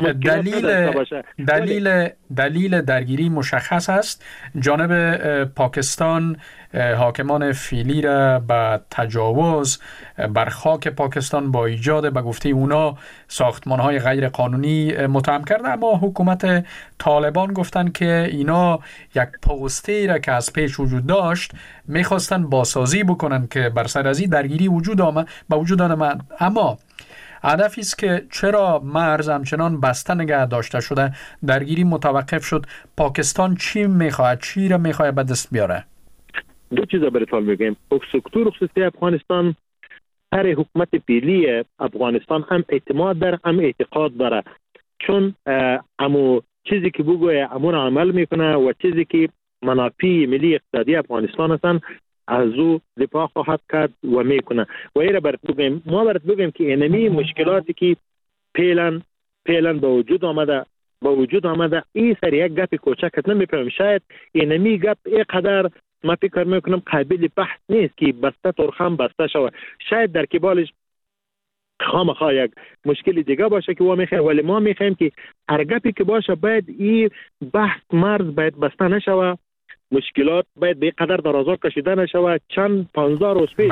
دلیل درگیری مشخص است. جانب پاکستان حاکمان فعلی را به تجاوز بر خاک پاکستان با ایجاد به گفته اونا ساختمان‌های غیر قانونی متهم کرده، اما حکومت طالبان گفتن که اینا یک پوستی را که از پیش وجود داشت میخواستن بازسازی بکنن که بر سر از این درگیری به وجود آمد. اما هدفی است که چرا مرز همچنان بسته نگه داشته شده، درگیری متوقف شد؟ پاکستان چی میخواهد، چی را میخواهد به دست بیاره؟ دو چیزا براتون میگم. سکتور خصوصی افغانستان هر حکومت فعلی افغانستان هم اعتماد داره، هم اعتقاد داره، چون امو چیزی که بگویه امون عمل میکنه و چیزی که منافع ملی اقتصادی افغانستان هستن از او دفاع خواهد کرد و میکنه. و ایره ما برات بگیم که اینمی مشکلاتی که پیلن به وجود آمده این سر یک گپ کوچک نمیفهم. شاید اینمی گپ اینقدر ما فکر میکنم قابل بحث نیست که بسته تورخم بسته شود. شاید در قبالش خامخا یک مشکل دیگه باشه که میخوایم، ولی ما میخوایم که هر گپی که باشه باید این بحث مرز باید بسته نشوه، مشکلات باید به قدر درازا کشیده نشود. چند 15 روز پیش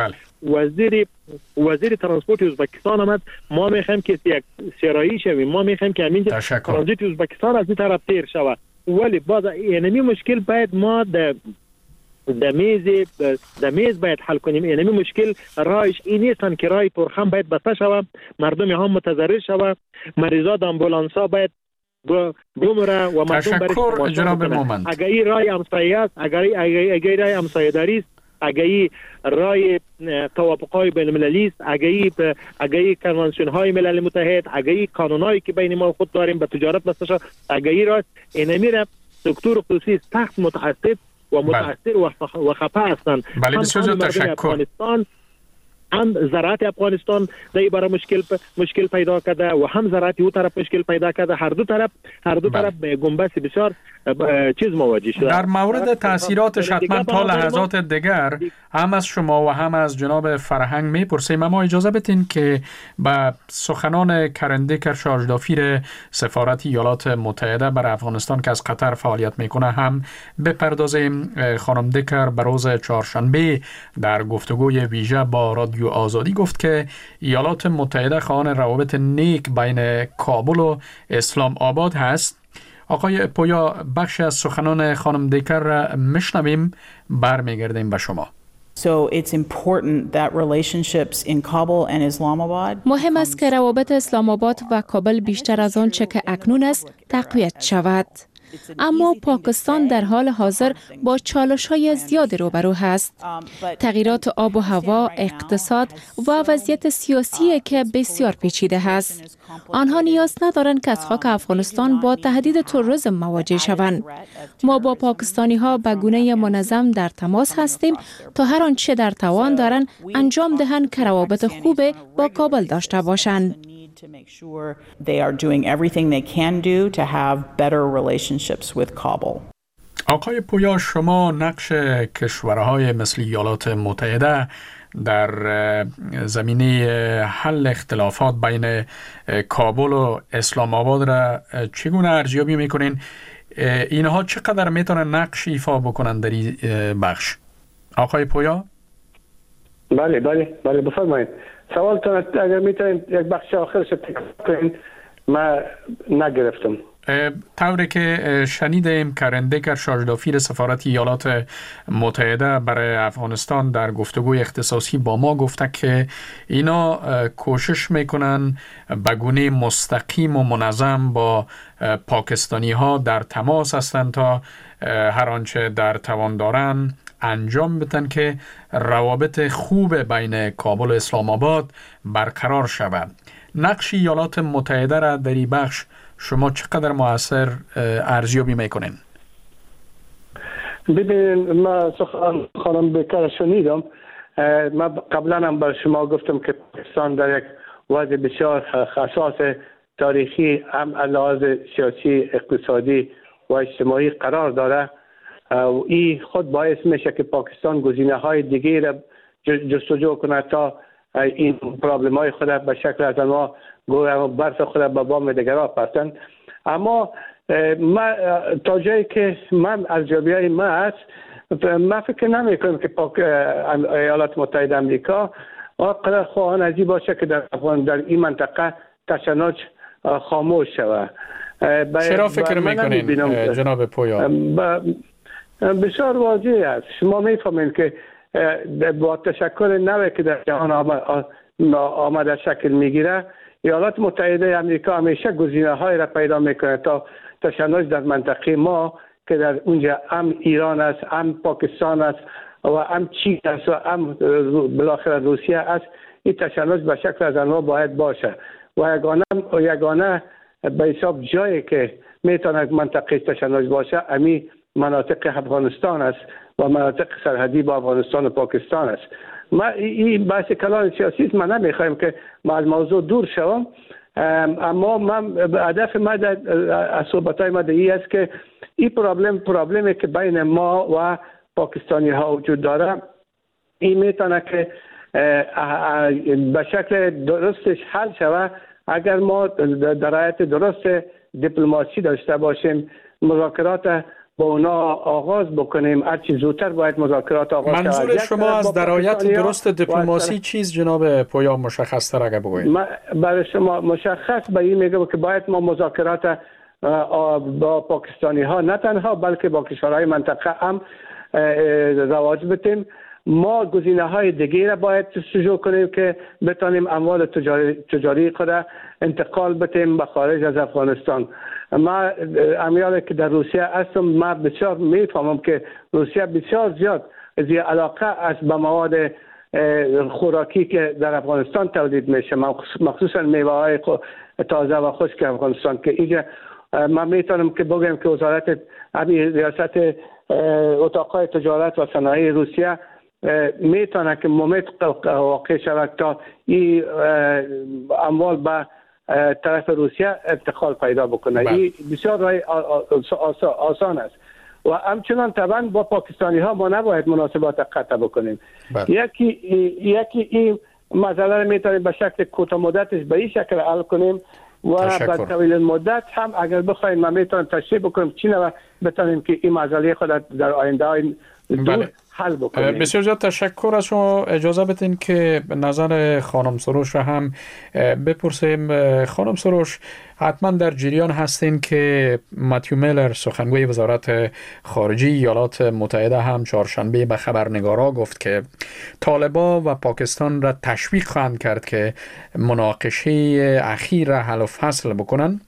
وزیر ترانسپورت ازبکستان آمد. ما میخوایم که یک سرایی شویم، ما میخوایم که همین ترانزیت ازبکستان از این طرف تیر شود، ولی باز اینمی مشکل باید ما در میز باید حل کنیم. اینمی مشکل رایش این نیستن که رای تورخم باید بسته شود، مردم هم متضرر شود، مریضات امبولانسا باید بمره و مردم تشکر جناب مومند. اگر این رای همسایه است، اگر رای همسایه داری است، اگر رای توافق‌های بین‌المللی است، اگر کنوانسیون های ملل متحد، اگر قانونایی که بین ما خود داریم به تجارت بسته شد، اگر راست اینمی را سکتور خصوصی سخت متعصب و متاثر و خفه هستند. بله بسیار تشکر. هم زراعت افغانستان در برای مشکل پیدا کرده و هم زراعت او طرف مشکل پیدا کرده. هر دو طرف به گنبش بسیار چیز مواجه شده. در مورد تاثیراتش حتما تا لحظات دیگر هم از شما و هم از جناب فرهنگ میپرسیم، اما اجازه بدین که به سخنان کرنده کرشاج دافیر سفارت ایالات متحده بر افغانستان که از قطر فعالیت میکنه هم بپردازیم. خانم دکر به روز چهارشنبه در گفتگوی ویژه با رادیو آزادی گفت که ایالات متحده خواهان روابط نیک بین کابل و اسلام آباد هست. آقای پویا، بخشی از سخنان خانم دیکر را میشنویم، برمیگردیم به شما. مهم است که روابط اسلام آباد و کابل بیشتر از آنچه که اکنون است تقویت شود. اما پاکستان در حال حاضر با چالش‌های زیادی روبرو هست. تغییرات آب و هوا، اقتصاد و وضعیت سیاسی که بسیار پیچیده است. آنها نیاز ندارند که از خاک افغانستان با تهدید تروریسم مواجه شوند. ما با پاکستانی‌ها به گونه منظم در تماس هستیم تا هر آنچه در توان دارند انجام دهند که روابط خوب با کابل داشته باشند. to make sure they are doing everything they can do to have better relationships with Kabul. آقای پویا، شما نقش کشورهای مثل ایالات متحده در زمینه حل اختلافات بین کابل و اسلام آباد را چگونه ارزیابی میکنین؟ اینها چقدر میتونن نقش ایفا بکنن در این بخش؟ آقای پویا؟ بله بفرمایید. سوالتون اگر میتونید یک بخش آخرش تکرار کنید، من نگرفتم. طوری که شنیدیم کرندکر شاجدافیر سفارت ایالات متحده برای افغانستان در گفتگوی اختصاصی با ما گفته که اینا کوشش میکنن به گونه مستقیم و منظم با پاکستانی ها در تماس هستند تا هر آنچه در توان دارن انجام بدن که روابط خوب بین کابل و اسلام آباد برقرار شود. نقش ایالات متحده را در این بخش شما چقدر مؤثر ارزیابی میکنین؟ ببینید، ما خانم بیکر شنیدم. من قبلا هم بر شما گفتم که پاکستان در یک وضع بسیار حساس تاریخی هم لحاظ سیاسی، اقتصادی و اجتماعی قرار داره. این خود باعث میشه که پاکستان گزینه‌های دیگه را جستجو کنه تا این پرابلم های خود به شکل از ما برف خود به بام دیگرها پرتن. اما تا جایی که من ارزیابی‌های ما است، من فکر نمی کنم که ایالات متحده آمریکا قرار خواهان از این باشه که در این منطقه تشنج خاموش شود. چرا فکر میکنین جناب پویا؟ بسیار واضح است. شما میفهمید که با تشکل نوعی که در جهان آمده شکل میگیره، ایالات متحده آمریکا همیشه گزینه‌های را پیدا میکنه تا تشنج در منطقه ما که در اونجا هم ایران است، هم پاکستان است و هم چین است و هم بالاخره روسیه است. این تشنج به شکل از آنها باید باشه و یگانه به حساب جایی که میتونه منطقه تشنج باشه امی مناطق افغانستان است و مناطق سرحدی با افغانستان و پاکستان است. ما این بحث کلان سیاسی است، من نمیخوایم که ما از موضوع دور شوم، اما من هدف ما از صحبت‌های ما این است که این پرابلمی که بین ما و پاکستانی ها وجود داره، این میتونه که به شکل درستش حل شود اگر ما در رعایت درست دیپلماسی داشته باشیم، مذاکرات با اونا آغاز بکنیم. هرچی زودتر باید مذاکرات آغاز شود. منظور شما از رعایت درست دیپلماسی چیز جناب پویا مشخص تر اگه بگویید؟ برای شما مشخص به این میگم که باید ما مذاکرات با پاکستانی ها نه تنها بلکه با کشورهای منطقه هم رواج بدیم. ما گزینه‌های دیگه را باید جستجو کنیم که بتانیم اموال تجاری خود انتقال بدیم به خارج از افغانستان. ما امیالی که در روسیه هستم، ما بسیار میفهمم که روسیه بسیار زیاد از علاقه است به مواد خوراکی که در افغانستان تولید میشه، مخصوصا میوه‌های تازه و خشک افغانستان، که اینجا ما میتونم که بگم که وزارت ریاست اتاقهای تجارت و صنایع روسیه میتونه که مومت واقع شود تا این اموال به طرف روسیه انتقال پیدا بکنه. این بسیار رای آسان است و همچنان طبعا با پاکستانی ها ما نباید مناسبات قطع بکنیم. یکی این مسئله رو میتونیم به شکل کوتاه مدتش به این شکل حل کنیم و به طویل مدت هم اگر بخوایم ما میتونیم تشریح بکنیم چی نوع بتونیم که این مسئله خود در آینده دور حل بکنیم. بسیار زیاد تشکر از شما. اجازه بدین که نظر خانم سروش را هم بپرسیم. خانم سروش، حتما در جریان هستین که متیو میلر سخنگوی وزارت خارجه ایالات متحده هم چهارشنبه به خبرنگارا گفت که طالبان و پاکستان را تشویق خواهند کرد که مناقشه اخیر را حل و فصل بکنن.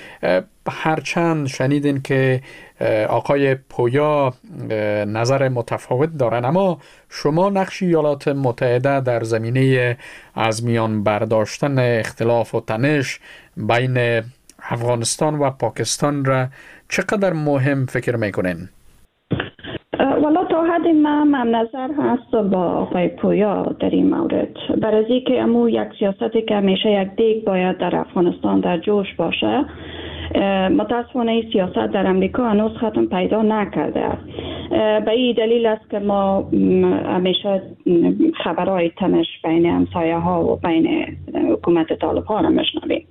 هرچند شنیدین که آقای پویا نظر متفاوت دارن، اما شما نقش ایالات متحده در زمینه از میان برداشتن اختلاف و تنش بین افغانستان و پاکستان را چقدر مهم فکر میکنین؟ والا تا حد من نظر هست با آقای پویا در این مورد، برای که امو یک سیاستی که همیشه یک دیگ باید در افغانستان در جوش باشه. متاسفانه این سیاست در امریکا هنوز ختم پیدا نکرده است. به این دلیل است که ما همیشه خبرهای تنش بین همسایه ها و بین حکومت طالب ها را میشنویم.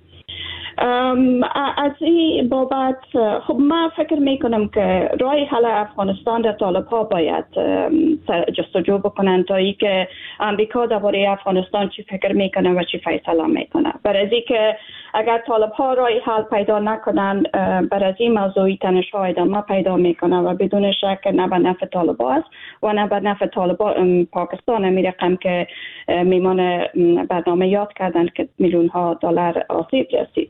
از این بابت خب من فکر میکنم که راه حل افغانستان در طالب ها باید جستجو بکنن تا ای که امریکا درباره افغانستان چی فکر میکنه و چی فیصله میکنه. برای که اگر طالب ها راه حل پیدا نکنن، برای این موضوعی تنش ها ادامه پیدا میکنه و بدون شک نه به نفع طالب ها است و نه به نفع پاکستان. می رقم که میمان برنامه یاد کردن که میلیون ها دلار آسیب رسید.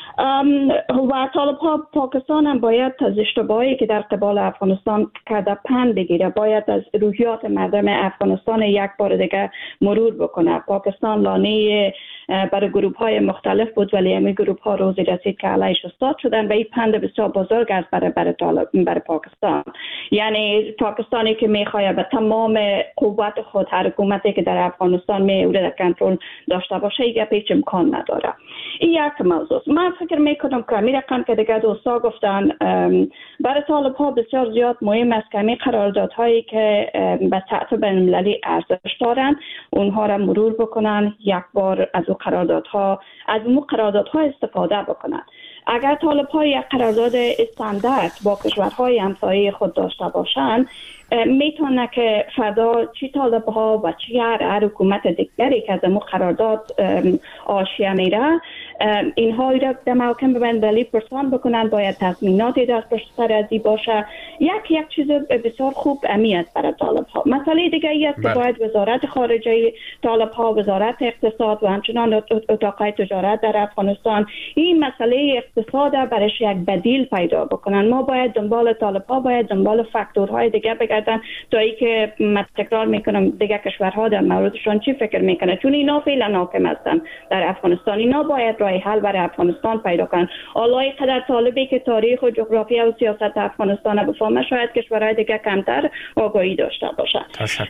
و طالب ها پاکستان هم باید از اشتباهی که در قبال افغانستان کرده پند بگیره، باید از روحیات مردم افغانستان یک بار دیگه مرور بکنه. پاکستان لانه برای گروه های مختلف بود، ولی همین گروه ها روزی رسید که علیش استاد شدن و این پند بسیار بزرگ است برای پاکستان. یعنی پاکستانی که میخواد به تمام قوت خود هر حکومتی که در افغانستان میوره در کنترل داشته باشه، این هیچ امکان نداره. این یک موضوع. من فکر میکنم که میرقم که دیگه دوستا گفتن برای طالب ها بسیار زیاد مهم است که همین قراردادهایی که به سطح بین‌المللی ارزش دارن اونها را مرور بکنن، یک بار از اون قراردادها استفاده بکنن. اگر طالب ها یک قرارداد استاندارد با کشورهای همسایه خود داشته باشند، میتونه که فردا چی طالب ها و چی هر حکومت دیگری که از مو قرارداد آشیه میره، اینها را در محاکم بین‌المللی پرسان بکنن. باید تضمیناتی در پشت سر ازی باشه. یک چیز بسیار خوب اهمیت برای طالب ها. مسئله دیگه ای است که باید وزارت خارجه طالب ها، وزارت اقتصاد و همچنان اتاقای تجارت در افغانستان این مسئله اقتصاد برایش یک بدیل پیدا بکنن. ما باید دنبال طالب ها، باید دنبال فاکتورهای دیگه بگردن تا ای که من تکرار میکنم دیگه کشورها در موردشون چی فکر میکنه، چون اینا فعلا حاکم هستن در افغانستان. اینا باید راه حل برای افغانستان پیدا کنن. الله قدر طالبی که تاریخ و جغرافیا و سیاست افغانستان بفهمه، شاید کشورهای دیگه کمتر آگاهی داشته باشن.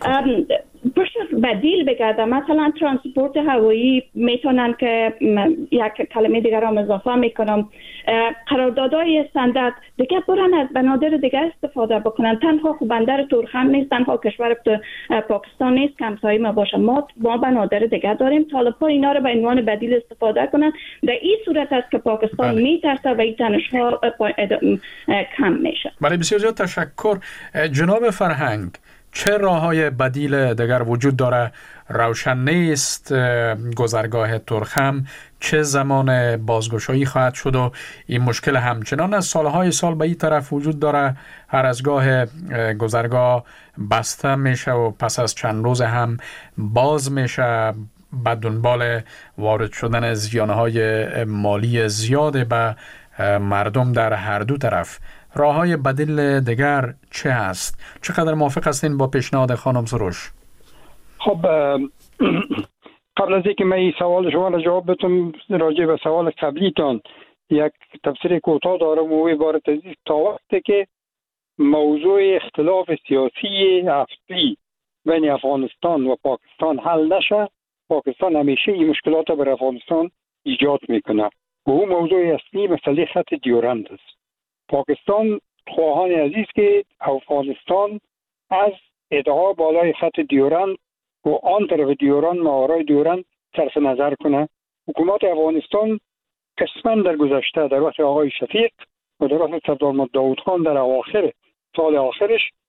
بدیل بگردن. مثلا ترانسپورت هوایی میتونن که یک کلمه دیگر را اضافه میکنم، قراردادهای استاندارد دیگه برن از بنادر دیگه استفاده بکنن. تنها بندر تورخم نیست، تنها کشور پاکستان نیست که همسایه ما باشه. ما بنادر دیگه داریم. طالب‌ها اینا رو به عنوان بدیل استفاده کنن. در این صورت است که پاکستان میترسه و این تنش‌ها کم میشه. برای بسیار زیاد تشکر. جناب فرهنگ، چه راه‌های بدیل دیگر وجود داره؟ روشن نیست گذرگاه تورخم چه زمان بازگشایی خواهد شد و این مشکل همچنان از سالهای سال به این طرف وجود داره. هر از گاه گذرگاه بسته میشه و پس از چند روز هم باز میشه به دنبال وارد شدن زیانهای مالی زیاد به مردم در هر دو طرف. راه‌های بدیل دیگر چه هست؟ چقدر موافق هستین با پیشنهاد خانم سروش؟ خب قبل از اینکه من این سوال شما را جواب بدم، راجع به سوال قبلیتان یک تفسیر کوتاه دارم و عبارت از تا وقتی که موضوع اختلاف سیاسی هستی بین افغانستان و پاکستان حل نشه، پاکستان همیشه این مشکلات بر افغانستان ایجاد میکنه و اون موضوع اصلی مسئله خط دیورند است. پاکستان خواهان عزیز که افغانستان از ادعا بالای خط دیورند و آن طرف دیورند ماورای دیورند صرف نظر کنه. حکومت افغانستان قسما در گذشته در وقت آقای شفیق و در وقت سردار محمد داود خان در اواخر سال آخرش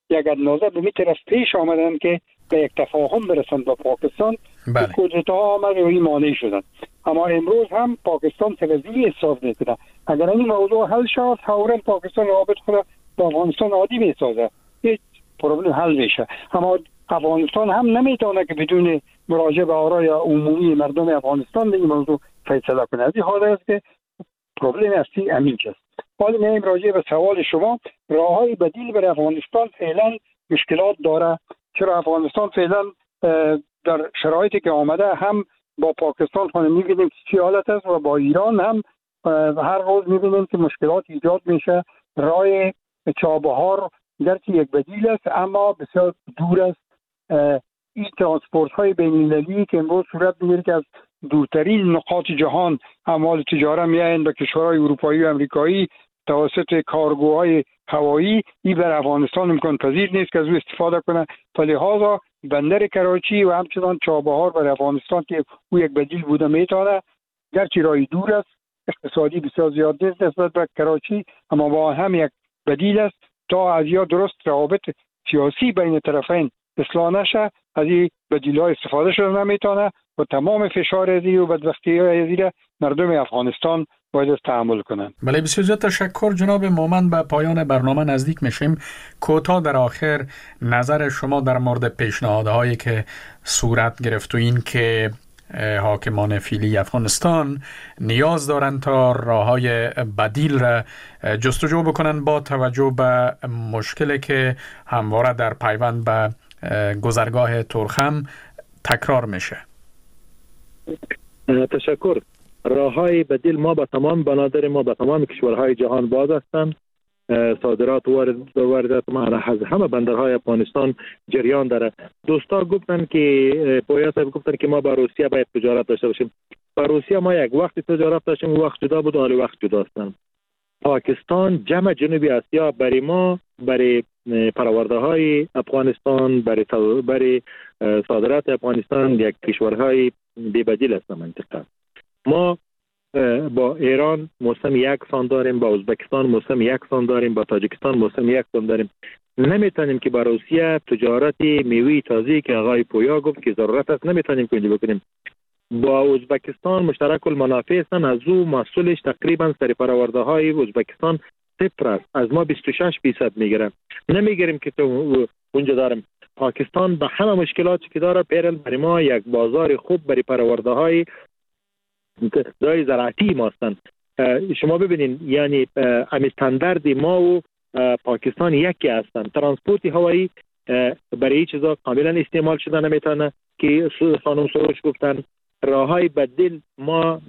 یک اندازه به طرف پیش آمدن که به یک تفاهم برسند با پاکستان. کودتا آمد و این مانع شدن. اما امروز هم پاکستان تلویزیونی احساس میکنه. اگر این موضوع حل شد فوراً پاکستان روابط خود با افغانستان عادی میسازه، هیچ پروبلم حل میشه. اما افغانستان هم نمیتونه که بدون مراجعه به آرای عمومی مردم افغانستان این موضوع فیصله کنه. از این حال است که پروبلم اصلی همین است. حالا میایم راجع به سوال شما، راههای بدیل برای افغانستان فعلا مشکلات داره. چرا افغانستان فعلا در شرایطی که آمده هم با پاکستان خانه می‌بینیم چی حالت است و با ایران هم هر روز می‌بینیم که مشکلات ایجاد میشه. راه چابهار گرچه یک بدیل است اما بسیار دور است. این ترانسپورت های بین المللی که امروز صورت میگیره که از دورترین نقاط جهان اموال تجارت میایند به کشورهای اروپایی و امریکایی توسط کارگوهای هوایی، این بر افغانستان امکان پذیر نیست که از او استفاده کنه. لذا بندر کراچی و همچنان چابهار بر افغانستان که او یک بدیل بوده میتونه، گرچه راهی دور است، اقتصادی بسیار زیاد نیست نسبت به کراچی، اما با هم یک بدیل است تا از یا درست روابط سیاسی بین طرفین اصلاح نشه. از این بدیل ها استفاده شده نمیتونه و تمام فشار ازی و بدبختی های ازی مردم افغانستان باید تحمل کنند. بله، بسیار زیاد تشکر جناب مومن. به پایان برنامه نزدیک میشیم. کوتاه در آخر نظر شما در مورد پیشنهادهایی که صورت گرفت و این که حاکمان فعلی افغانستان نیاز دارند تا راههای بدیل را جستجو بکنن با توجه به مشکلی که همواره در پیوند به گذرگاه تورخم تکرار میشه. تشکر. راههای بدیل ما با تمام بنادر ما با تمام کشورهای جهان باز هستند. صادرات و واردات ما از همه بندرهای افغانستان جریان داره. دوستا گفتن که پویا صاحب گفتن که ما با روسیه باید تجارت داشته باشیم. با روسیه ما یک وقت تجارت داشتیم، وقت جدا بود، حالا وقت جدا هستن. پاکستان جمع جنوبی آسیا برای ما، برای پرورده های افغانستان، برای صادرات افغانستان یک کشورهای بی بدیل است منطقه. ما با ایران موسم یک سان داریم، با ازبکستان موسم یک سان داریم، با تاجیکستان موسم یک سان داریم. نمیتونیم که با روسیه تجارت میوه تازه که آقای پویا گفت که ضرورت است نمیتونیم که اینجا بکنیم. با ازبکستان مشترک المنافع هستن، از او محصولش تقریبا سر پرورده های ازبکستان صفر است، از ما 26% میگیرن، نمیگیریم که تو اونجا داریم. پاکستان با همه مشکلاتی که داره پیرل برای ما یک بازار خوب برای پرورده های دای زراعتی ما هستند. شما ببینید یعنی استاندارد ما و پاکستان یکی هستند. ترانسپورت هوایی برای چیزا کاملا استعمال شده نمیتونه که خانم سروش گفتن. راههای بدیل ما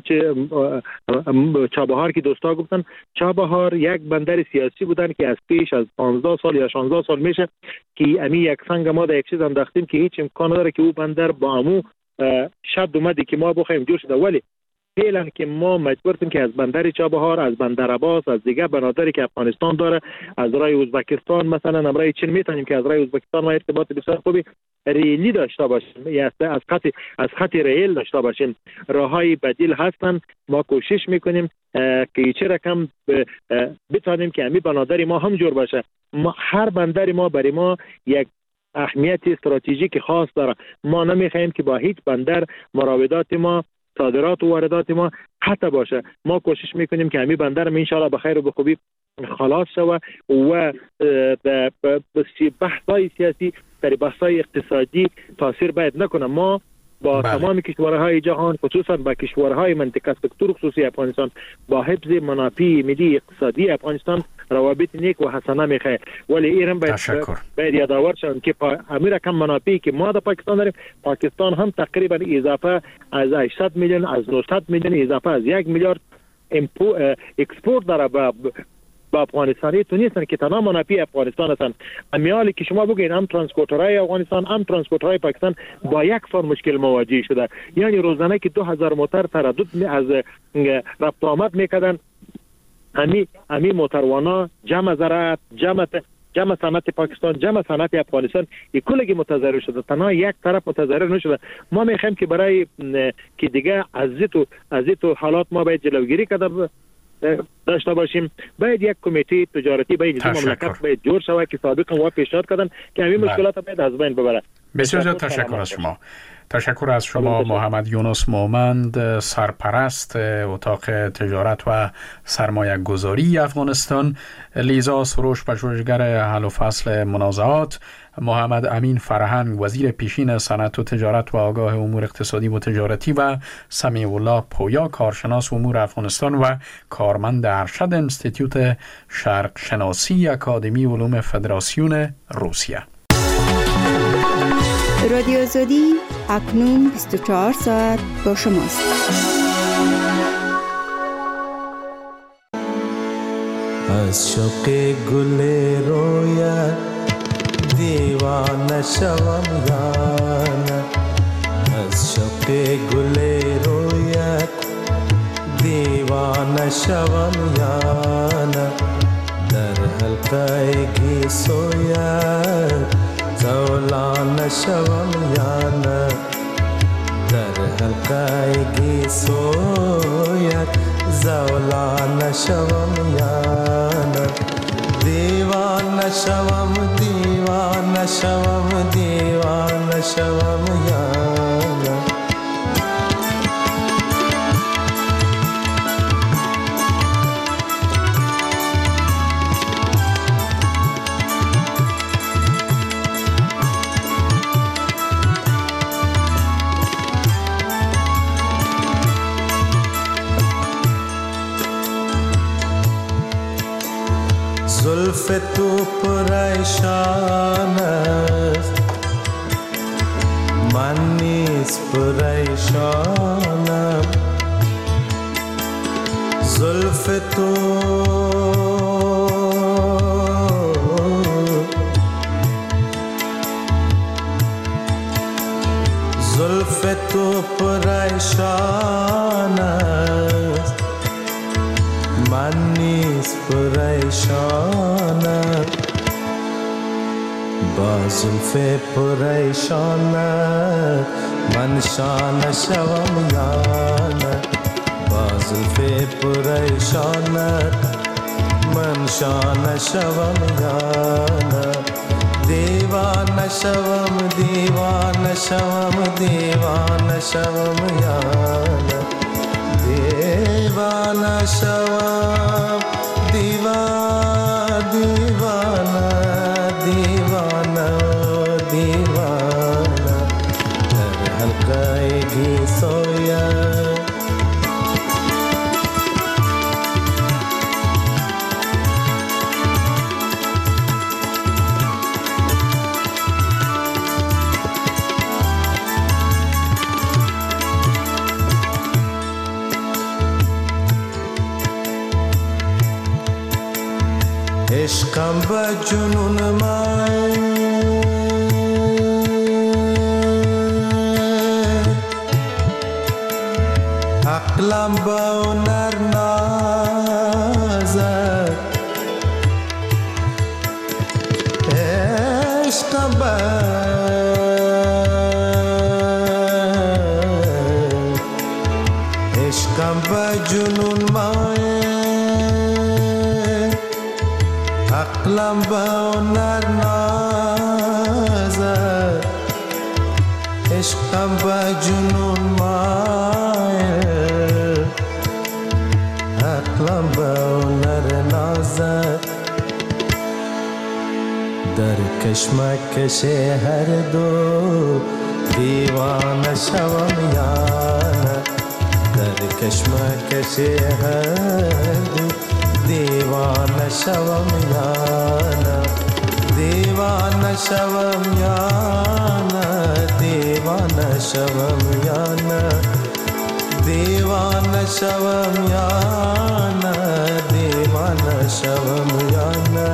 چابهار که دوستا گفتن، چابهار یک بندر سیاسی بودن که از پیش از 15 سال یا 16 سال میشه که امی یک سنگ ما در یک چیز انداختیم که هیچ امکان نداره که او بندر با امو شد اومدی که ما بخوایم جور شده. ولی فعلا که ما مجبوریم که از بندر چابهار، از بندر عباس، از دیگه بنادری که افغانستان داره، از راه ازبکستان مثلا امرای چین میتونیم که از راه ازبکستان ما ارتباط بسیار خوبی ریلی داشته باشیم، یا از خط ریل داشته باشیم. راههای بدیل هستن. ما کوشش میکنیم که چه رقم بتونیم که امی بنادری ما هم جور باشه. هر بندری ما برای ما یک اهمیت استراتژیک خاص داره. ما نمیخوایم که با هیچ بندر مراودات ما، صادرات و واردات ما قطع باشه. ما کوشش میکنیم که همین بندر ان شاء الله به خیر و به خوبی خلاص شود و به بحث‌های سیاسی در بحث‌های اقتصادی تاثیر باید نکنه. ما با تمام کشورهای جهان، خصوصا با کشورهای منطقه سکتور خصوصی افغانستان، با حفظ منافع ملی اقتصادی افغانستان روابط نیک و حسنه میخواه. ولی ایران باید یادآور شوند که امیر کم منافعی که ما در پاکستان داریم، پاکستان هم تقریبا اضافه از 800 میلیون از 900 میلیون اضافه از 1 میلیارد اکسپورت داره با افغانستانی تو نیستن که تمام منافع افغانستان هستن. امیالی که شما بگین هم ترانسپورترهای افغانستان هم ترانسپورترهای پاکستان با یک سال مشکل مواجه شده. یعنی روزانه که 2000 موتر تردد از رفت آمد میکردن. امی موتروانا جمع زراعت، جمع صنعت پاکستان، جمع صنعت افغانستان کلگی متضرر شده، تنها یک طرف متضرر نشده. ما میخوایم که برای که دیگه از تو حالات ما باید جلوگیری کرده داشته باشیم. باید یک کمیته تجارتی باید مملکت باید جور شود که سابقا ما پیشنهاد کردن که همین مشکلات باید از بین ببره. بسیار زیاد تشکر از شما. تشکر از شما محمد یونس مومند، سرپرست اتاق تجارت و سرمایه گذاری افغانستان، لیزا سروش پژوهشگر حل و فصل منازعات، محمد امین فرهنگ وزیر پیشین صنعت و تجارت و آگاه امور اقتصادی و تجارتی و سمیع الله پویا کارشناس امور افغانستان و کارمند ارشد انستیتوت شرق شناسی اکادمی علوم فدراسیون روسیه. رادیو آزادی اکنون 24 ساعت با شماست. از شوق گل رویت دیوانه شوم یانه، از شوق گل رویت دیوانه شوم یانه، در حلقه گیسویت زولان شوم یانه، در حلقه گیسویت زولان شوم یانه، دیوانه شوم دیوانه شوم دیوانه شوم یانه. زلف تو پریشان است من نیز پریشانم، زلف تو زلف تو پریشان است من نیز پریشانم، با زلف پریشانت من شانه شوم یانه، با زلف پریشانت من شانه شوم یانه، دیوانه شوم دیوانه شوم دیوانه شوم یانه، دیوانه شوم دیوانه دیوانه دیوانه دیوانه، در حلقه گیسویت عشقم به جنون من عقلم به هنر نازد، عشقم به عشقم به جنون من عقلم به هنر نازد، عشقم به جنون مایل عقلم به هنر نازد، در کشمکش هر دو دیوانه شوم یانه، در کشمکش هر دو دیوانه شوم یانه، دیوانه شوم یانه دیوانه شوم یانه، دیوانه شوم یانه دیوانه شوم یانه.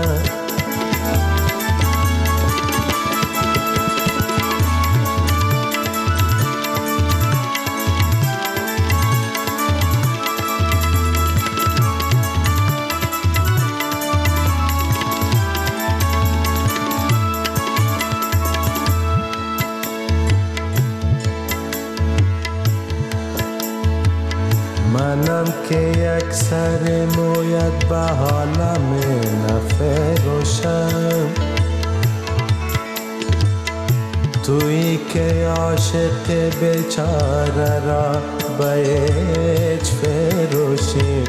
منم که یک یک سر مویت به حالم نفروشم، تویی که عاشق بیچاره را به هیچ فروشی.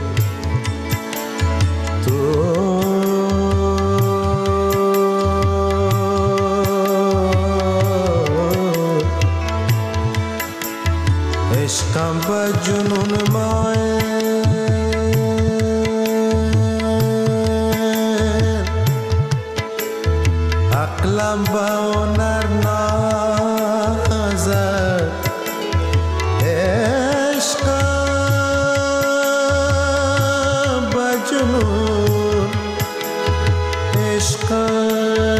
عشقم به جنون ماه، عقلم به هنر نازد. عشقم به جنون، عشقم